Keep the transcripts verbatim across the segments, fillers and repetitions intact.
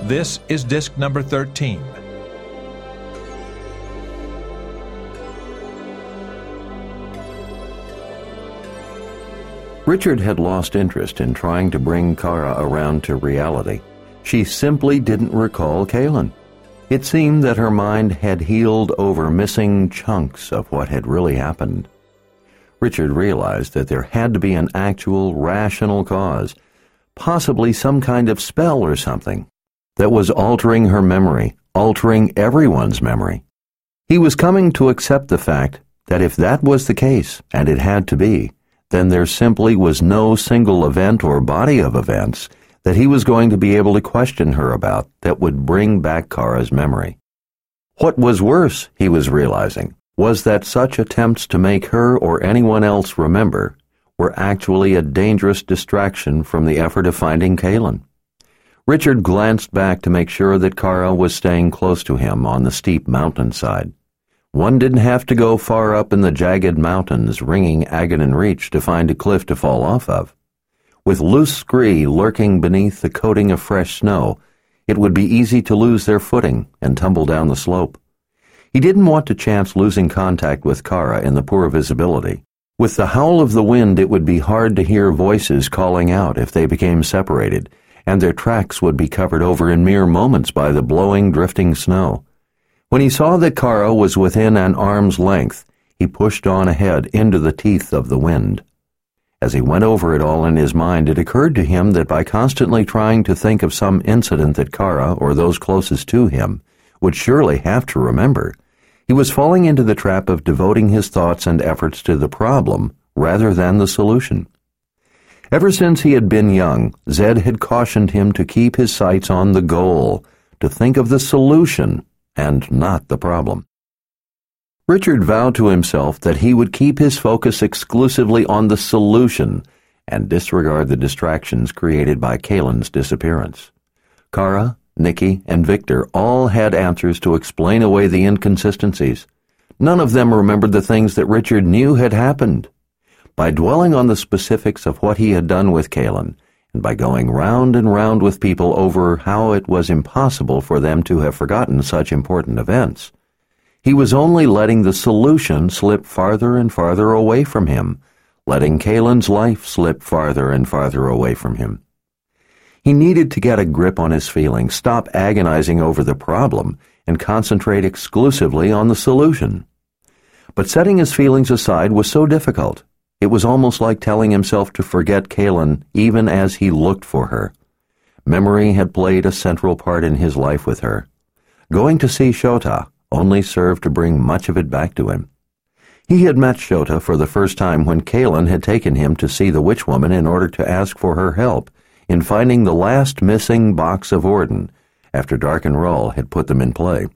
This is disc number thirteen. Richard had lost interest in trying to bring Kara around to reality. She simply didn't recall Kaylin. It seemed that her mind had healed over missing chunks of what had really happened. Richard realized that there had to be an actual, rational cause, possibly some kind of spell or something, that was altering her memory, altering everyone's memory. He was coming to accept the fact that if that was the case, and it had to be, then there simply was no single event or body of events that he was going to be able to question her about that would bring back Kara's memory. What was worse, he was realizing, was that such attempts to make her or anyone else remember were actually a dangerous distraction from the effort of finding Kaylin. Richard glanced back to make sure that Kara was staying close to him on the steep mountainside. One didn't have to go far up in the jagged mountains ringing Aganon Reach to find a cliff to fall off of. With loose scree lurking beneath the coating of fresh snow, it would be easy to lose their footing and tumble down the slope. He didn't want to chance losing contact with Kara in the poor visibility. With the howl of the wind, it would be hard to hear voices calling out if they became separated, and their tracks would be covered over in mere moments by the blowing, drifting snow. When he saw that Kara was within an arm's length, he pushed on ahead into the teeth of the wind. As he went over it all in his mind, it occurred to him that by constantly trying to think of some incident that Kara, or those closest to him, would surely have to remember, he was falling into the trap of devoting his thoughts and efforts to the problem rather than the solution. Ever since he had been young, Zed had cautioned him to keep his sights on the goal, to think of the solution and not the problem. Richard vowed to himself that he would keep his focus exclusively on the solution and disregard the distractions created by Kaylin's disappearance. Kara, Nikki, and Victor all had answers to explain away the inconsistencies. None of them remembered the things that Richard knew had happened. By dwelling on the specifics of what he had done with Kaylin, and by going round and round with people over how it was impossible for them to have forgotten such important events, he was only letting the solution slip farther and farther away from him, letting Kaylin's life slip farther and farther away from him. He needed to get a grip on his feelings, stop agonizing over the problem, and concentrate exclusively on the solution. But setting his feelings aside was so difficult. It was almost like telling himself to forget Kaylin even as he looked for her. Memory had played a central part in his life with her. Going to see Shota only served to bring much of it back to him. He had met Shota for the first time when Kaylin had taken him to see the witch woman in order to ask for her help in finding the last missing box of Orden after Dark and Rull had put them in play.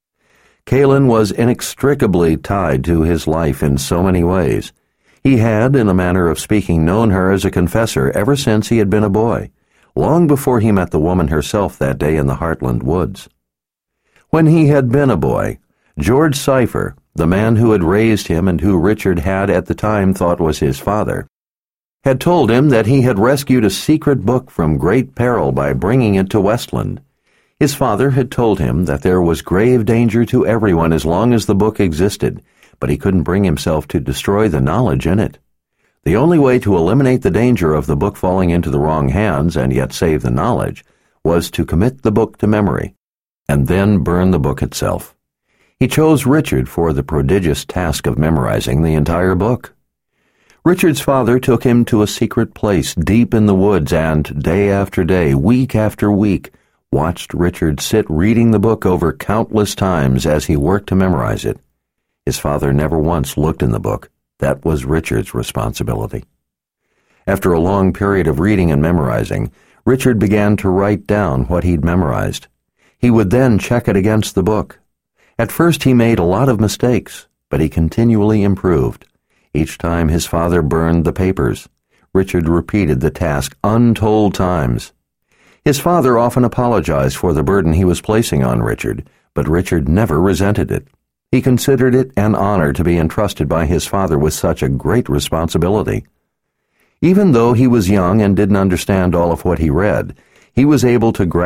Kaylin was inextricably tied to his life in so many ways. He had, in a manner of speaking, known her as a confessor ever since he had been a boy, long before he met the woman herself that day in the Heartland woods. When he had been a boy, George Cypher, the man who had raised him and who Richard had at the time thought was his father, had told him that he had rescued a secret book from great peril by bringing it to Westland. His father had told him that there was grave danger to everyone as long as the book existed, but he couldn't bring himself to destroy the knowledge in it. The only way to eliminate the danger of the book falling into the wrong hands and yet save the knowledge was to commit the book to memory, and then burn the book itself. He chose Richard for the prodigious task of memorizing the entire book. Richard's father took him to a secret place deep in the woods and, day after day, week after week, watched Richard sit reading the book over countless times as he worked to memorize it. His father never once looked in the book. That was Richard's responsibility. After a long period of reading and memorizing, Richard began to write down what he'd memorized. He would then check it against the book. At first he made a lot of mistakes, but he continually improved. Each time his father burned the papers, Richard repeated the task untold times. His father often apologized for the burden he was placing on Richard, but Richard never resented it. He considered it an honor to be entrusted by his father with such a great responsibility. Even though he was young and didn't understand all of what he read, he was able to grasp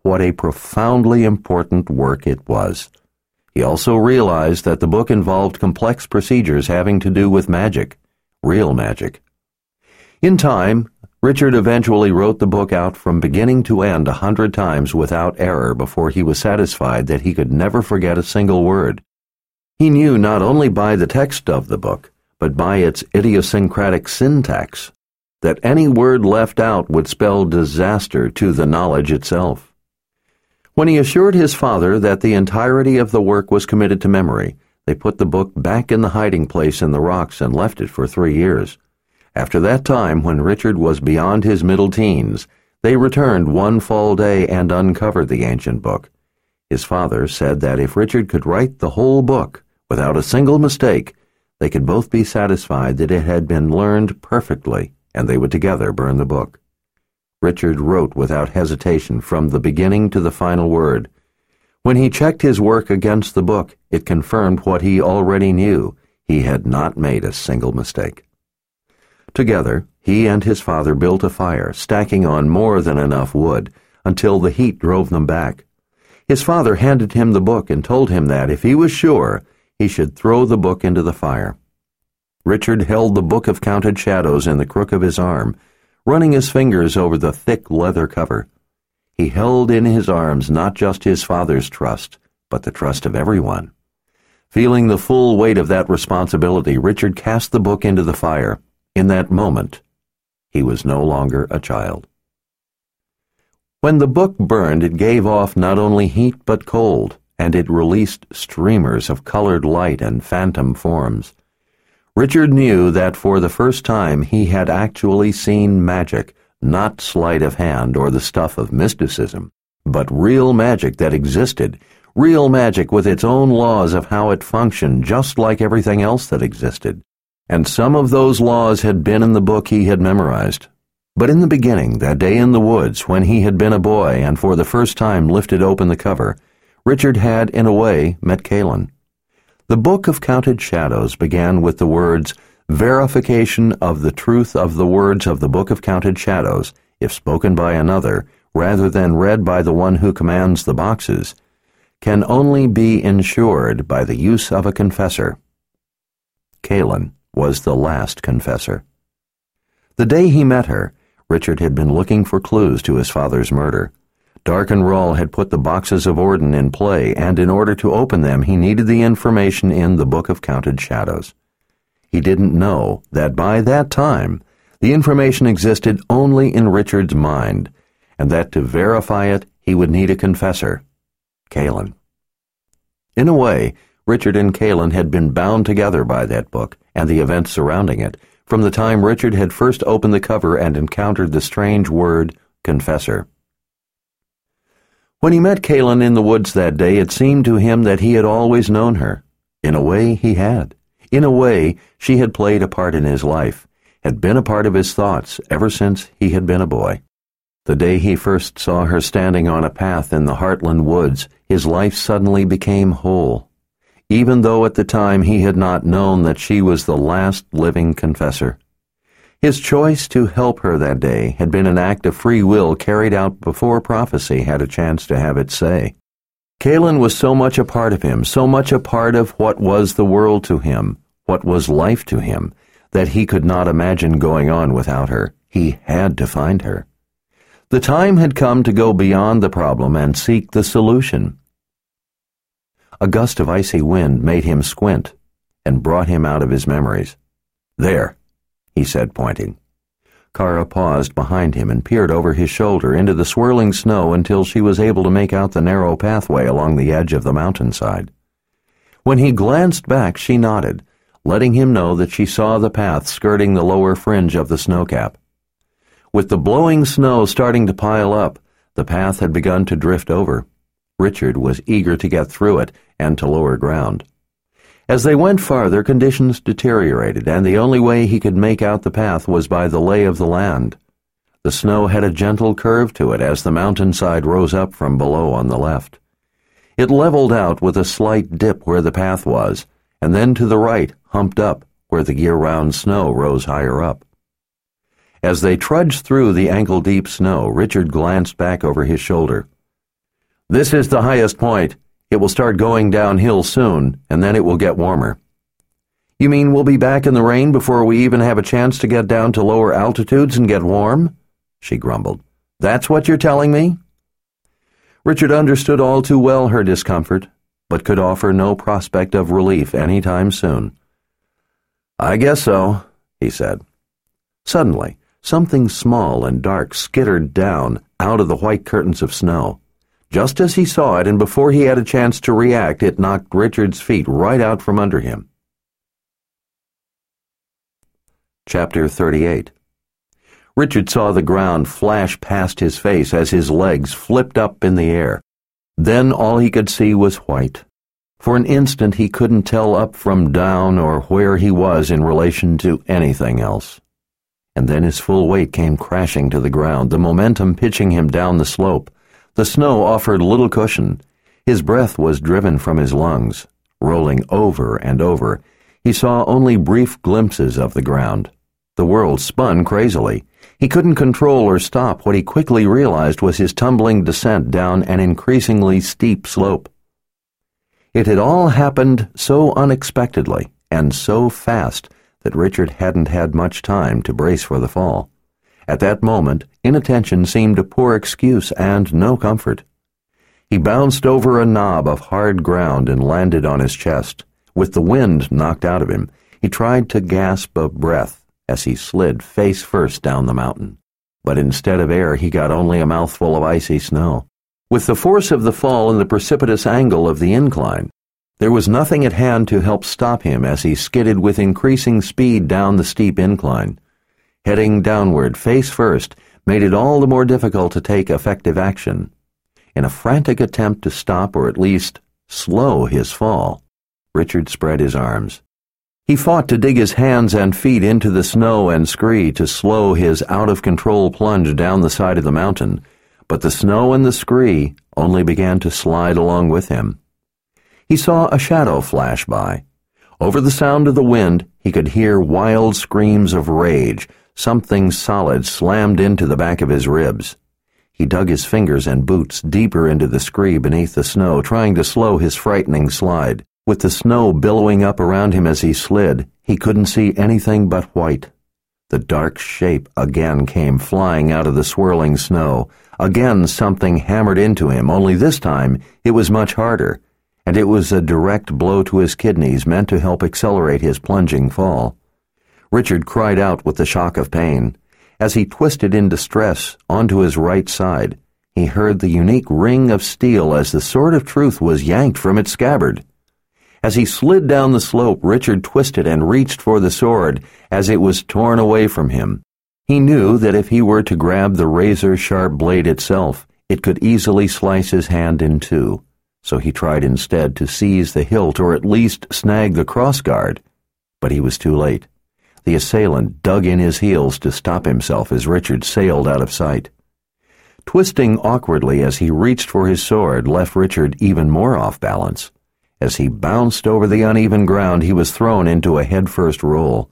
what a profoundly important work it was. He also realized that the book involved complex procedures having to do with magic, real magic. In time, Richard eventually wrote the book out from beginning to end a hundred times without error before he was satisfied that he could never forget a single word. He knew not only by the text of the book, but by its idiosyncratic syntax, that any word left out would spell disaster to the knowledge itself. When he assured his father that the entirety of the work was committed to memory, they put the book back in the hiding place in the rocks and left it for three years. After that time, when Richard was beyond his middle teens, they returned one fall day and uncovered the ancient book. His father said that if Richard could write the whole book without a single mistake, they could both be satisfied that it had been learned perfectly, and they would together burn the book. Richard wrote without hesitation from the beginning to the final word. When he checked his work against the book, it confirmed what he already knew. He had not made a single mistake. Together, he and his father built a fire, stacking on more than enough wood, until the heat drove them back. His father handed him the book and told him that, if he was sure, he should throw the book into the fire. Richard held the Book of Counted Shadows in the crook of his arm, running his fingers over the thick leather cover. He held in his arms not just his father's trust, but the trust of everyone. Feeling the full weight of that responsibility, Richard cast the book into the fire. In that moment, he was no longer a child. When the book burned, it gave off not only heat but cold, and it released streamers of colored light and phantom forms. Richard knew that for the first time he had actually seen magic, not sleight of hand or the stuff of mysticism, but real magic that existed, real magic with its own laws of how it functioned, just like everything else that existed. And some of those laws had been in the book he had memorized. But in the beginning, that day in the woods, when he had been a boy and for the first time lifted open the cover, Richard had, in a way, met Kaylin. The Book of Counted Shadows began with the words, "Verification of the truth of the words of the Book of Counted Shadows, if spoken by another, rather than read by the one who commands the boxes, can only be ensured by the use of a confessor." Kaylin was the last confessor. The day he met her, Richard had been looking for clues to his father's murder. Darken Rahl had put the boxes of Orden in play, and in order to open them he needed the information in the Book of Counted Shadows. He didn't know that by that time the information existed only in Richard's mind, and that to verify it he would need a confessor, Kaylin. In a way, Richard and Kaylin had been bound together by that book and the events surrounding it, from the time Richard had first opened the cover and encountered the strange word, confessor. When he met Kaylin in the woods that day, it seemed to him that he had always known her. In a way, he had. In a way, she had played a part in his life, had been a part of his thoughts ever since he had been a boy. The day he first saw her standing on a path in the Heartland woods, his life suddenly became whole, even though at the time he had not known that she was the last living confessor. His choice to help her that day had been an act of free will carried out before prophecy had a chance to have its say. Kaylin was so much a part of him, so much a part of what was the world to him, what was life to him, that he could not imagine going on without her. He had to find her. The time had come to go beyond the problem and seek the solution. A gust of icy wind made him squint and brought him out of his memories. "There," he said, pointing. Kara paused behind him and peered over his shoulder into the swirling snow until she was able to make out the narrow pathway along the edge of the mountainside. When he glanced back, she nodded, letting him know that she saw the path skirting the lower fringe of the snowcap. With the blowing snow starting to pile up, the path had begun to drift over. Richard was eager to get through it and to lower ground. As they went farther, conditions deteriorated, and the only way he could make out the path was by the lay of the land. The snow had a gentle curve to it as the mountainside rose up from below on the left. It leveled out with a slight dip where the path was, and then to the right, humped up, where the year-round snow rose higher up. As they trudged through the ankle-deep snow, Richard glanced back over his shoulder. "This is the highest point. It will start going downhill soon, and then it will get warmer." "You mean we'll be back in the rain before we even have a chance to get down to lower altitudes and get warm?" she grumbled. "That's what you're telling me?" Richard understood all too well her discomfort, but could offer no prospect of relief any time soon. "I guess so," he said. Suddenly, something small and dark skittered down out of the white curtains of snow. Just as he saw it, and before he had a chance to react, it knocked Richard's feet right out from under him. Chapter thirty-eight. Richard saw the ground flash past his face as his legs flipped up in the air. Then all he could see was white. For an instant he couldn't tell up from down or where he was in relation to anything else. And then his full weight came crashing to the ground, the momentum pitching him down the slope. The snow offered little cushion. His breath was driven from his lungs. Rolling over and over, he saw only brief glimpses of the ground. The world spun crazily. He couldn't control or stop what he quickly realized was his tumbling descent down an increasingly steep slope. It had all happened so unexpectedly and so fast that Richard hadn't had much time to brace for the fall. At that moment, inattention seemed a poor excuse and no comfort. He bounced over a knob of hard ground and landed on his chest. With the wind knocked out of him, he tried to gasp a breath as he slid face first down the mountain. But instead of air, he got only a mouthful of icy snow. With the force of the fall and the precipitous angle of the incline, there was nothing at hand to help stop him as he skidded with increasing speed down the steep incline. Heading downward, face first, made it all the more difficult to take effective action. In a frantic attempt to stop or at least slow his fall, Richard spread his arms. He fought to dig his hands and feet into the snow and scree to slow his out-of-control plunge down the side of the mountain, but the snow and the scree only began to slide along with him. He saw a shadow flash by. Over the sound of the wind, he could hear wild screams of rage. Something solid slammed into the back of his ribs. He dug his fingers and boots deeper into the scree beneath the snow, trying to slow his frightening slide. With the snow billowing up around him as he slid, he couldn't see anything but white. The dark shape again came flying out of the swirling snow. Again something hammered into him, only this time it was much harder, and it was a direct blow to his kidneys meant to help accelerate his plunging fall. Richard cried out with the shock of pain. As he twisted in distress onto his right side, he heard the unique ring of steel as the sword of truth was yanked from its scabbard. As he slid down the slope, Richard twisted and reached for the sword as it was torn away from him. He knew that if he were to grab the razor-sharp blade itself, it could easily slice his hand in two, so he tried instead to seize the hilt or at least snag the crossguard. But he was too late. The assailant dug in his heels to stop himself as Richard sailed out of sight. Twisting awkwardly as he reached for his sword left Richard even more off balance. As he bounced over the uneven ground, he was thrown into a headfirst roll.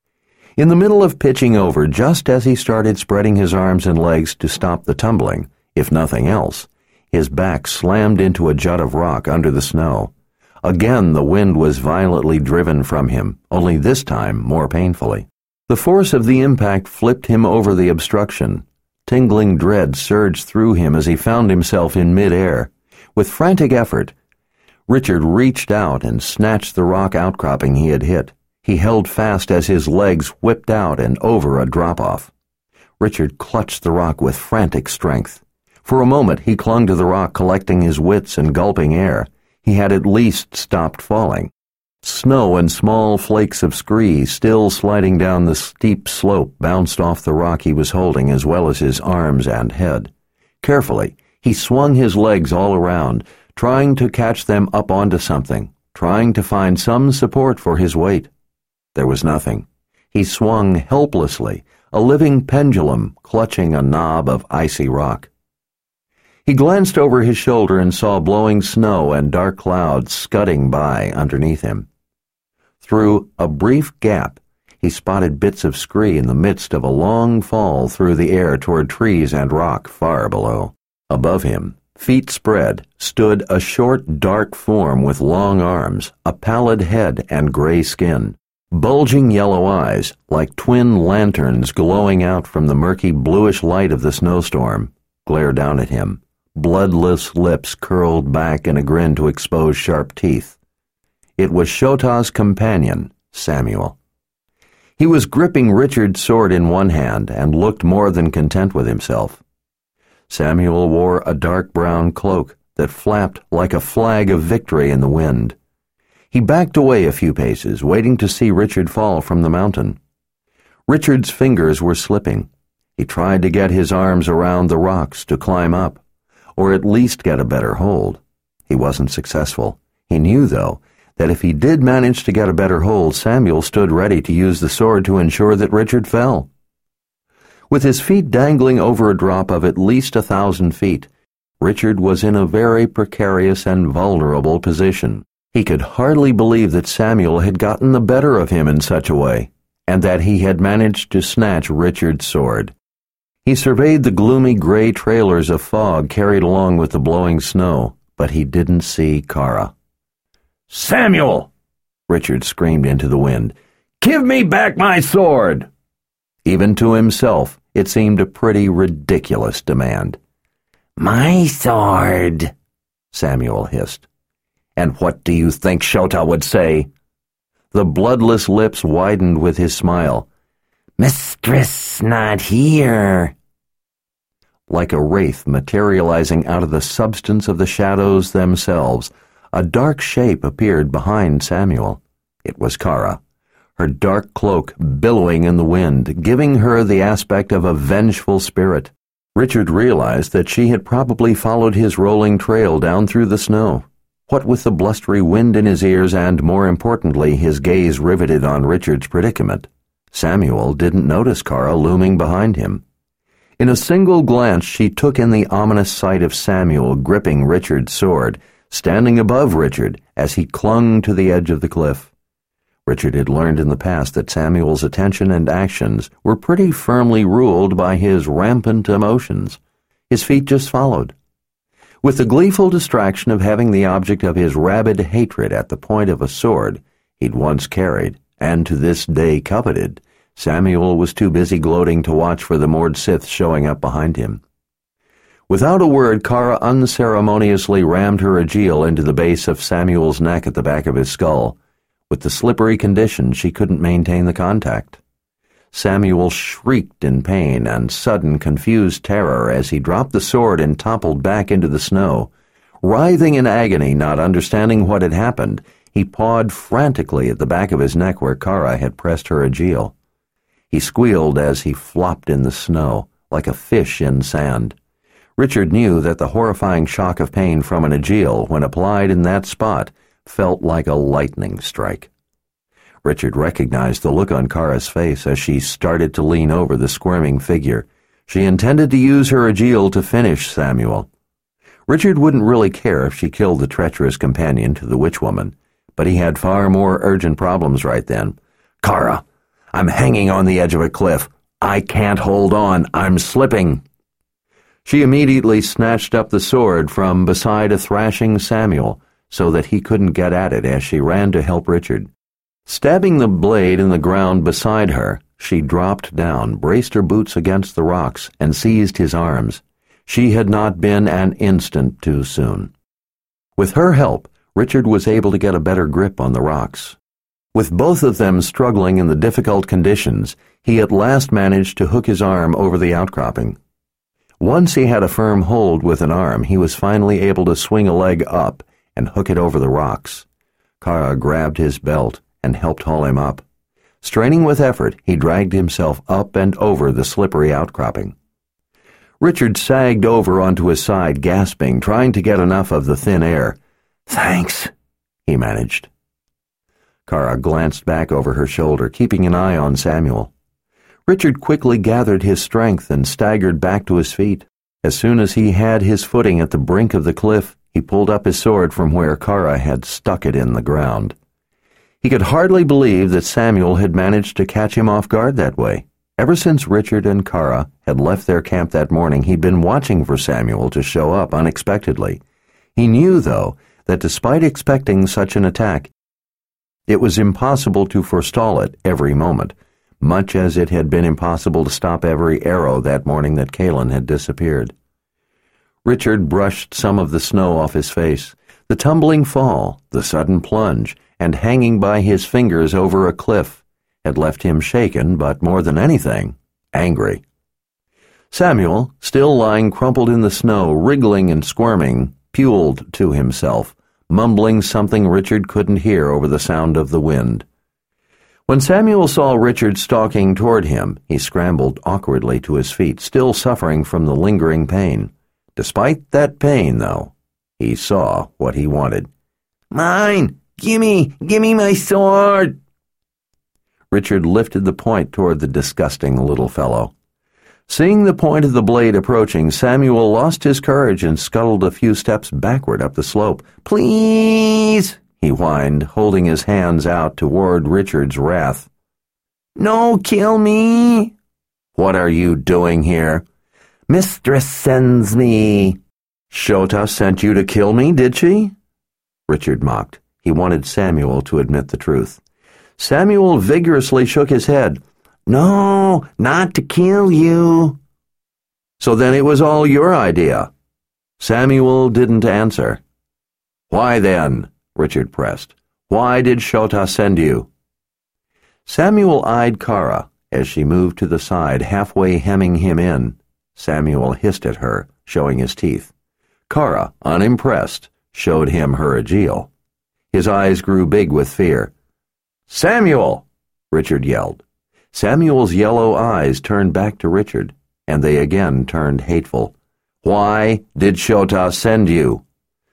In the middle of pitching over, just as he started spreading his arms and legs to stop the tumbling, if nothing else, his back slammed into a jut of rock under the snow. Again the wind was violently driven from him, only this time more painfully. The force of the impact flipped him over the obstruction. Tingling dread surged through him as he found himself in mid-air. With frantic effort, Richard reached out and snatched the rock outcropping he had hit. He held fast as his legs whipped out and over a drop-off. Richard clutched the rock with frantic strength. For a moment he clung to the rock, collecting his wits and gulping air. He had at least stopped falling. Snow and small flakes of scree, still sliding down the steep slope, bounced off the rock he was holding as well as his arms and head. Carefully, he swung his legs all around, trying to catch them up onto something, trying to find some support for his weight. There was nothing. He swung helplessly, a living pendulum clutching a knob of icy rock. He glanced over his shoulder and saw blowing snow and dark clouds scudding by underneath him. Through a brief gap, he spotted bits of scree in the midst of a long fall through the air toward trees and rock far below. Above him, feet spread, stood a short, dark form with long arms, a pallid head and gray skin. Bulging yellow eyes, like twin lanterns glowing out from the murky bluish light of the snowstorm, glared down at him. Bloodless lips curled back in a grin to expose sharp teeth. It was Shota's companion, Samuel. He was gripping Richard's sword in one hand and looked more than content with himself. Samuel wore a dark brown cloak that flapped like a flag of victory in the wind. He backed away a few paces, waiting to see Richard fall from the mountain. Richard's fingers were slipping. He tried to get his arms around the rocks to climb up, or at least get a better hold. He wasn't successful. He knew, though, that if he did manage to get a better hold, Samuel stood ready to use the sword to ensure that Richard fell. With his feet dangling over a drop of at least a thousand feet, Richard was in a very precarious and vulnerable position. He could hardly believe that Samuel had gotten the better of him in such a way, and that he had managed to snatch Richard's sword. He surveyed the gloomy gray trailers of fog carried along with the blowing snow, but he didn't see Kara. "Samuel!" Richard screamed into the wind. "Give me back my sword!" Even to himself, it seemed a pretty ridiculous demand. "My sword," Samuel hissed. "And what do you think Shota would say?" The bloodless lips widened with his smile. "Mistress not here." Like a wraith materializing out of the substance of the shadows themselves, a dark shape appeared behind Samuel. It was Kara, her dark cloak billowing in the wind, giving her the aspect of a vengeful spirit. Richard realized that she had probably followed his rolling trail down through the snow. What with the blustery wind in his ears and, more importantly, his gaze riveted on Richard's predicament, Samuel didn't notice Kara looming behind him. In a single glance she took in the ominous sight of Samuel gripping Richard's sword, standing above Richard as he clung to the edge of the cliff. Richard had learned in the past that Samuel's attention and actions were pretty firmly ruled by his rampant emotions. His feet just followed. With the gleeful distraction of having the object of his rabid hatred at the point of a sword he'd once carried, and to this day coveted, Samuel was too busy gloating to watch for the Mord Sith showing up behind him. Without a word, Kara unceremoniously rammed her Aegil into the base of Samuel's neck at the back of his skull. With the slippery condition, she couldn't maintain the contact. Samuel shrieked in pain and sudden, confused terror as he dropped the sword and toppled back into the snow. Writhing in agony, not understanding what had happened, he pawed frantically at the back of his neck where Kara had pressed her Aegil. He squealed as he flopped in the snow, like a fish in sand. Richard knew that the horrifying shock of pain from an Aegil, when applied in that spot, felt like a lightning strike. Richard recognized the look on Kara's face as she started to lean over the squirming figure. She intended to use her Aegil to finish Samuel. Richard wouldn't really care if she killed the treacherous companion to the witch woman, but he had far more urgent problems right then. "Kara, I'm hanging on the edge of a cliff. I can't hold on. I'm slipping." She immediately snatched up the sword from beside a thrashing Samuel so that he couldn't get at it as she ran to help Richard. Stabbing the blade in the ground beside her, she dropped down, braced her boots against the rocks, and seized his arms. She had not been an instant too soon. With her help, Richard was able to get a better grip on the rocks. With both of them struggling in the difficult conditions, he at last managed to hook his arm over the outcropping. Once he had a firm hold with an arm, he was finally able to swing a leg up and hook it over the rocks. Kara grabbed his belt and helped haul him up. Straining with effort, he dragged himself up and over the slippery outcropping. Richard sagged over onto his side, gasping, trying to get enough of the thin air. "Thanks," he managed. Kara glanced back over her shoulder, keeping an eye on Samuel. Richard quickly gathered his strength and staggered back to his feet. As soon as he had his footing at the brink of the cliff, he pulled up his sword from where Kara had stuck it in the ground. He could hardly believe that Samuel had managed to catch him off guard that way. Ever since Richard and Kara had left their camp that morning, he'd been watching for Samuel to show up unexpectedly. He knew, though, that despite expecting such an attack, it was impossible to forestall it every moment, much as it had been impossible to stop every arrow that morning that Kalin had disappeared. Richard brushed some of the snow off his face. The tumbling fall, the sudden plunge, and hanging by his fingers over a cliff had left him shaken, but more than anything, angry. Samuel, still lying crumpled in the snow, wriggling and squirming, puled to himself, mumbling something Richard couldn't hear over the sound of the wind. When Samuel saw Richard stalking toward him, he scrambled awkwardly to his feet, still suffering from the lingering pain. Despite that pain, though, he saw what he wanted. "Mine! Gimme! Gimme my sword!" Richard lifted the point toward the disgusting little fellow. Seeing the point of the blade approaching, Samuel lost his courage and scuttled a few steps backward up the slope. "Please!" he whined, holding his hands out toward Richard's wrath. "No, kill me!" "What are you doing here?" "Mistress sends me." "Shota sent you to kill me, did she?" Richard mocked. He wanted Samuel to admit the truth. Samuel vigorously shook his head. "No, not to kill you." "So then it was all your idea?" Samuel didn't answer. "Why then?" Richard pressed. "Why did Shota send you?" Samuel eyed Kara as she moved to the side, halfway hemming him in. Samuel hissed at her, showing his teeth. Kara, unimpressed, showed him her agiel. His eyes grew big with fear. "Samuel!" Richard yelled. Samuel's yellow eyes turned back to Richard, and they again turned hateful. "Why did Shota send you?"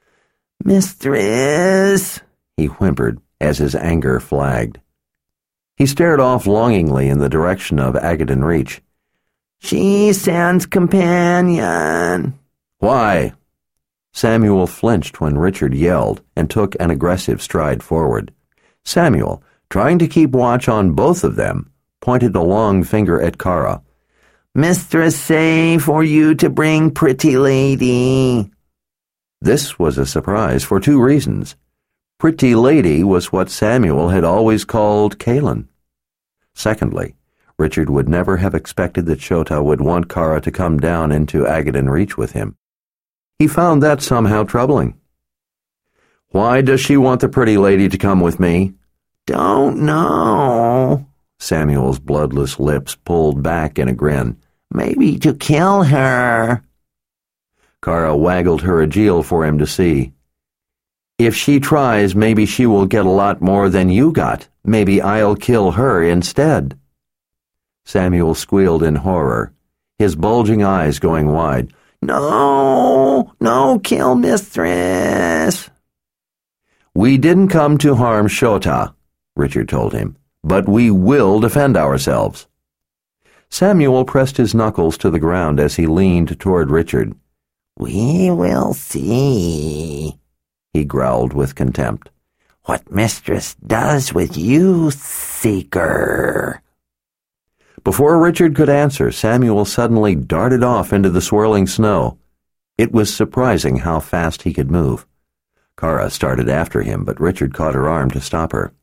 "Mistress," he whimpered as his anger flagged. He stared off longingly in the direction of Agaden Reach. "She sends companion." "Why?" Samuel flinched when Richard yelled and took an aggressive stride forward. Samuel, trying to keep watch on both of them, pointed a long finger at Kara. "Mistress say for you to bring pretty lady." This was a surprise for two reasons. Pretty lady was what Samuel had always called Kalin. Secondly, Richard would never have expected that Shota would want Kara to come down into Agaden Reach with him. He found that somehow troubling. "Why does she want the pretty lady to come with me?" "Don't know." Samuel's bloodless lips pulled back in a grin. "Maybe to kill her." Kara waggled her agiel for him to see. "If she tries, maybe she will get a lot more than you got. Maybe I'll kill her instead." Samuel squealed in horror, his bulging eyes going wide. "No, no, kill mistress." "We didn't come to harm Shota," Richard told him, "but we will defend ourselves." Samuel pressed his knuckles to the ground as he leaned toward Richard. "We will see," he growled with contempt. "What mistress does with you, seeker." Before Richard could answer, Samuel suddenly darted off into the swirling snow. It was surprising how fast he could move. Kara started after him, but Richard caught her arm to stop her.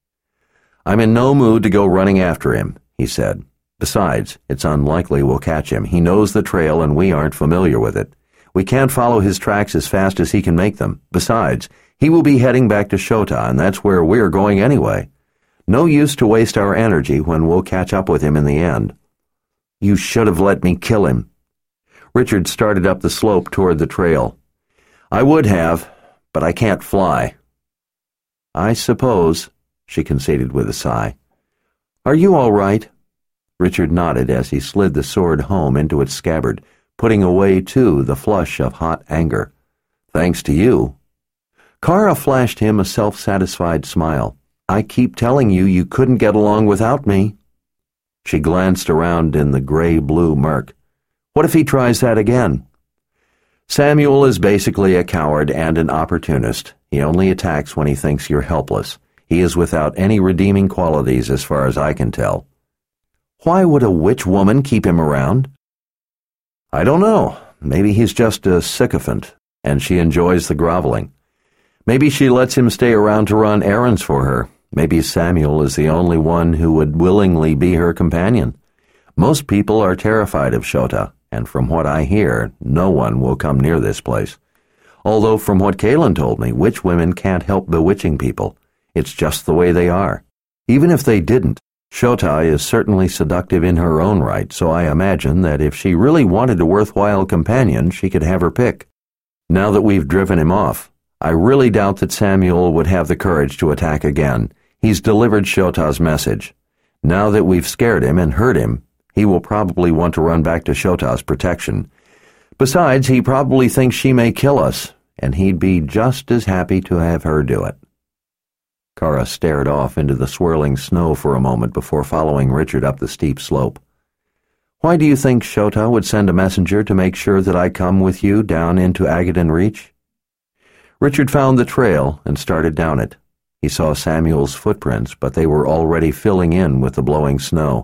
"I'm in no mood to go running after him," he said. "Besides, it's unlikely we'll catch him. He knows the trail and we aren't familiar with it. We can't follow his tracks as fast as he can make them. Besides, he will be heading back to Shota, and that's where we're going anyway. No use to waste our energy when we'll catch up with him in the end." "You should have let me kill him." Richard started up the slope toward the trail. "I would have, but I can't fly." "I suppose," she conceded with a sigh. "Are you all right?" Richard nodded as he slid the sword home into its scabbard, putting away, too, the flush of hot anger. "Thanks to you." Kara flashed him a self-satisfied smile. "I keep telling you you couldn't get along without me." She glanced around in the gray-blue murk. "What if he tries that again?" "Samuel is basically a coward and an opportunist. He only attacks when he thinks you're helpless. He is without any redeeming qualities as far as I can tell." Why would a witch woman keep him around? I don't know. Maybe he's just a sycophant, and she enjoys the groveling. Maybe she lets him stay around to run errands for her. Maybe Samuel is the only one who would willingly be her companion. Most people are terrified of Shota, and from what I hear, no one will come near this place. Although from what Kaylin told me, witch women can't help bewitching people. It's just the way they are. Even if they didn't, Shota is certainly seductive in her own right, so I imagine that if she really wanted a worthwhile companion, she could have her pick. Now that we've driven him off, I really doubt that Samuel would have the courage to attack again. He's delivered Shota's message. Now that we've scared him and hurt him, he will probably want to run back to Shota's protection. Besides, he probably thinks she may kill us, and he'd be just as happy to have her do it. Kara stared off into the swirling snow for a moment before following Richard up the steep slope. Why do you think Shota would send a messenger to make sure that I come with you down into Agaden Reach? Richard found the trail and started down it. He saw Samuel's footprints, but they were already filling in with the blowing snow.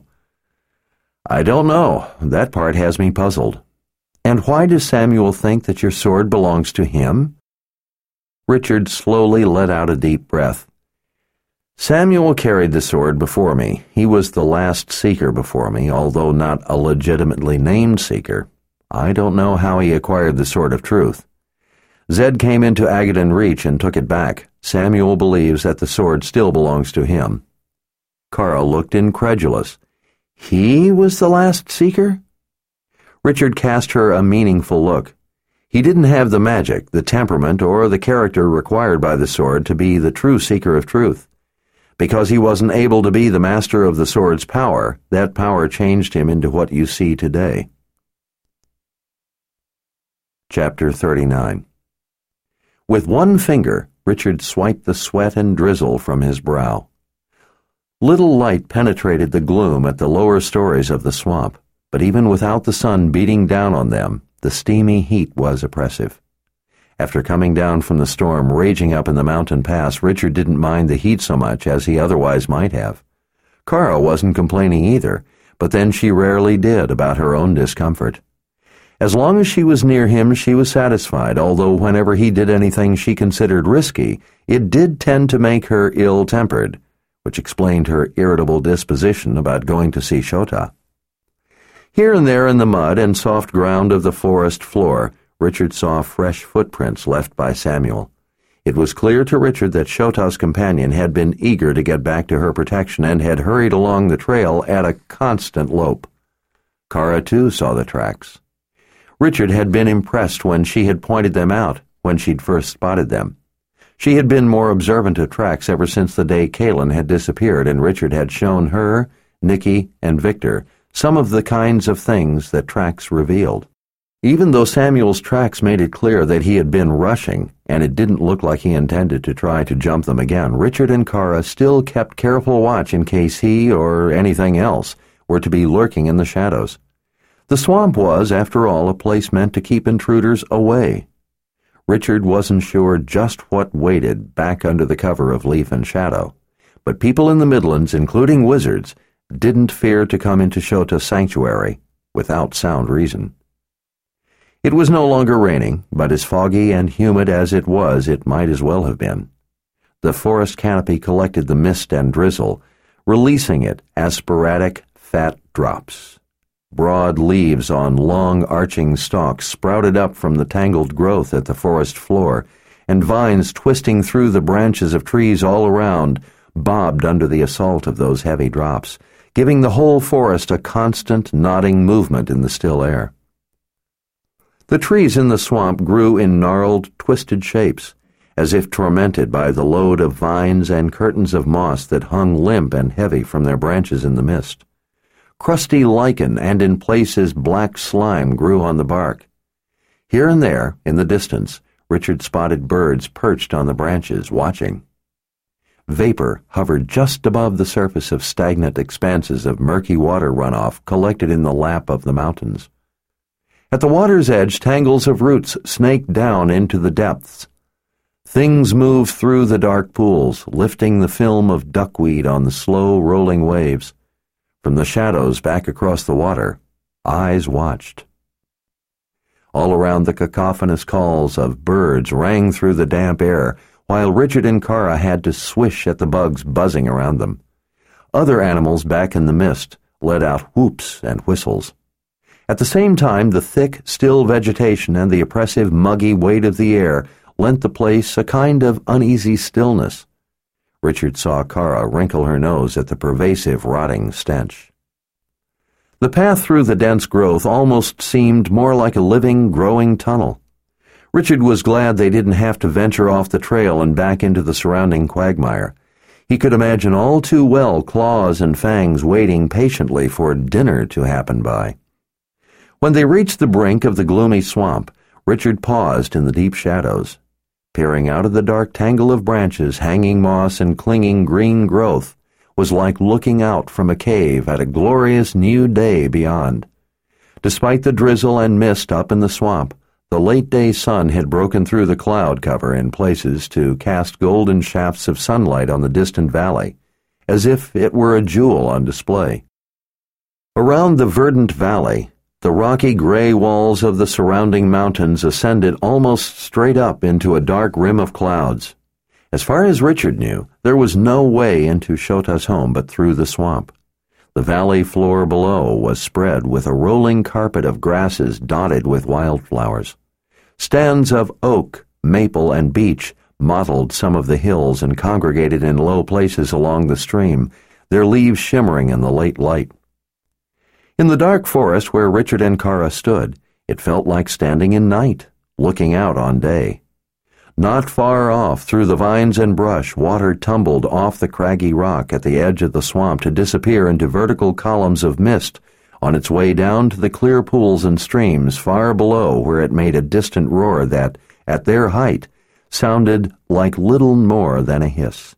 I don't know. That part has me puzzled. And why does Samuel think that your sword belongs to him? Richard slowly let out a deep breath. Samuel carried the sword before me. He was the last seeker before me, although not a legitimately named seeker. I don't know how he acquired the Sword of Truth. Zed came into Agaden Reach and took it back. Samuel believes that the sword still belongs to him. Kara looked incredulous. He was the last seeker? Richard cast her a meaningful look. He didn't have the magic, the temperament, or the character required by the sword to be the true seeker of truth. Because he wasn't able to be the master of the sword's power, that power changed him into what you see today. Chapter thirty-nine. With one finger, Richard swiped the sweat and drizzle from his brow. Little light penetrated the gloom at the lower stories of the swamp, but even without the sun beating down on them, the steamy heat was oppressive. After coming down from the storm raging up in the mountain pass, Richard didn't mind the heat so much as he otherwise might have. Kara wasn't complaining either, but then she rarely did about her own discomfort. As long as she was near him, she was satisfied, although whenever he did anything she considered risky, it did tend to make her ill-tempered, which explained her irritable disposition about going to see Shota. Here and there in the mud and soft ground of the forest floor, Richard saw fresh footprints left by Samuel. It was clear to Richard that Shota's companion had been eager to get back to her protection and had hurried along the trail at a constant lope. Kara, too, saw the tracks. Richard had been impressed when she had pointed them out, when she'd first spotted them. She had been more observant of tracks ever since the day Kaylin had disappeared, and Richard had shown her, Nikki, and Victor some of the kinds of things that tracks revealed. Even though Samuel's tracks made it clear that he had been rushing, and it didn't look like he intended to try to jump them again, Richard and Kara still kept careful watch in case he, or anything else, were to be lurking in the shadows. The swamp was, after all, a place meant to keep intruders away. Richard wasn't sure just what waited back under the cover of leaf and shadow, but people in the Midlands, including wizards, didn't fear to come into Shota's sanctuary without sound reason. It was no longer raining, but as foggy and humid as it was, it might as well have been. The forest canopy collected the mist and drizzle, releasing it as sporadic, fat drops. Broad leaves on long, arching stalks sprouted up from the tangled growth at the forest floor, and vines twisting through the branches of trees all around bobbed under the assault of those heavy drops, giving the whole forest a constant, nodding movement in the still air. The trees in the swamp grew in gnarled, twisted shapes, as if tormented by the load of vines and curtains of moss that hung limp and heavy from their branches in the mist. Crusty lichen and in places black slime grew on the bark. Here and there, in the distance, Richard spotted birds perched on the branches, watching. Vapor hovered just above the surface of stagnant expanses of murky water runoff collected in the lap of the mountains. At the water's edge, tangles of roots snaked down into the depths. Things moved through the dark pools, lifting the film of duckweed on the slow, rolling waves. From the shadows back across the water, eyes watched. All around, the cacophonous calls of birds rang through the damp air, while Richard and Kara had to swish at the bugs buzzing around them. Other animals back in the mist let out whoops and whistles. At the same time, the thick, still vegetation and the oppressive, muggy weight of the air lent the place a kind of uneasy stillness. Richard saw Kara wrinkle her nose at the pervasive, rotting stench. The path through the dense growth almost seemed more like a living, growing tunnel. Richard was glad they didn't have to venture off the trail and back into the surrounding quagmire. He could imagine all too well claws and fangs waiting patiently for dinner to happen by. When they reached the brink of the gloomy swamp, Richard paused in the deep shadows. Peering out of the dark tangle of branches, hanging moss, and clinging green growth was like looking out from a cave at a glorious new day beyond. Despite the drizzle and mist up in the swamp, the late-day sun had broken through the cloud cover in places to cast golden shafts of sunlight on the distant valley, as if it were a jewel on display. Around the verdant valley, the rocky gray walls of the surrounding mountains ascended almost straight up into a dark rim of clouds. As far as Richard knew, there was no way into Shota's home but through the swamp. The valley floor below was spread with a rolling carpet of grasses dotted with wildflowers. Stands of oak, maple, and beech mottled some of the hills and congregated in low places along the stream, their leaves shimmering in the late light. In the dark forest where Richard and Kara stood, it felt like standing in night, looking out on day. Not far off, through the vines and brush, water tumbled off the craggy rock at the edge of the swamp to disappear into vertical columns of mist on its way down to the clear pools and streams far below, where it made a distant roar that, at their height, sounded like little more than a hiss.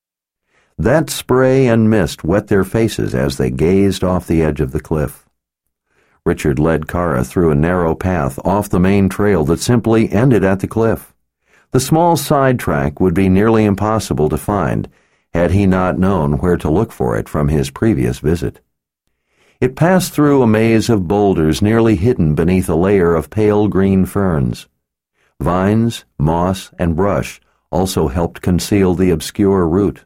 That spray and mist wet their faces as they gazed off the edge of the cliff. Richard led Kara through a narrow path off the main trail that simply ended at the cliff. The small side track would be nearly impossible to find had he not known where to look for it from his previous visit. It passed through a maze of boulders nearly hidden beneath a layer of pale green ferns. Vines, moss, and brush also helped conceal the obscure route.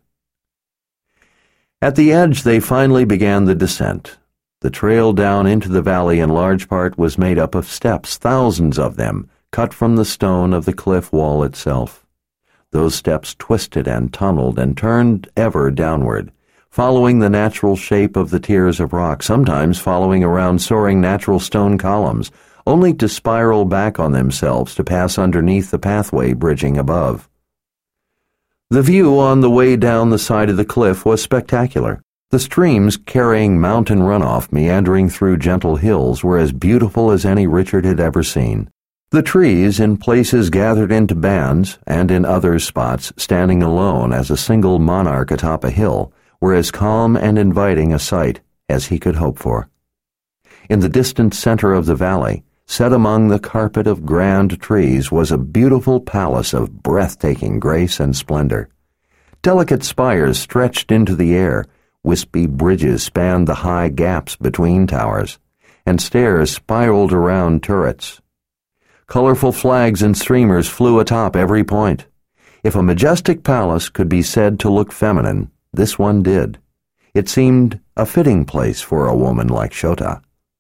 At the edge they finally began the descent. The trail down into the valley in large part was made up of steps, thousands of them, cut from the stone of the cliff wall itself. Those steps twisted and tunneled and turned ever downward, following the natural shape of the tiers of rock, sometimes following around soaring natural stone columns, only to spiral back on themselves to pass underneath the pathway bridging above. The view on the way down the side of the cliff was spectacular. The streams carrying mountain runoff meandering through gentle hills were as beautiful as any Richard had ever seen. The trees, in places gathered into bands, and in other spots standing alone as a single monarch atop a hill, were as calm and inviting a sight as he could hope for. In the distant center of the valley, set among the carpet of grand trees, was a beautiful palace of breathtaking grace and splendor. Delicate spires stretched into the air, wispy bridges spanned the high gaps between towers, and stairs spiraled around turrets. Colorful flags and streamers flew atop every point. If a majestic palace could be said to look feminine, this one did. It seemed a fitting place for a woman like Shota.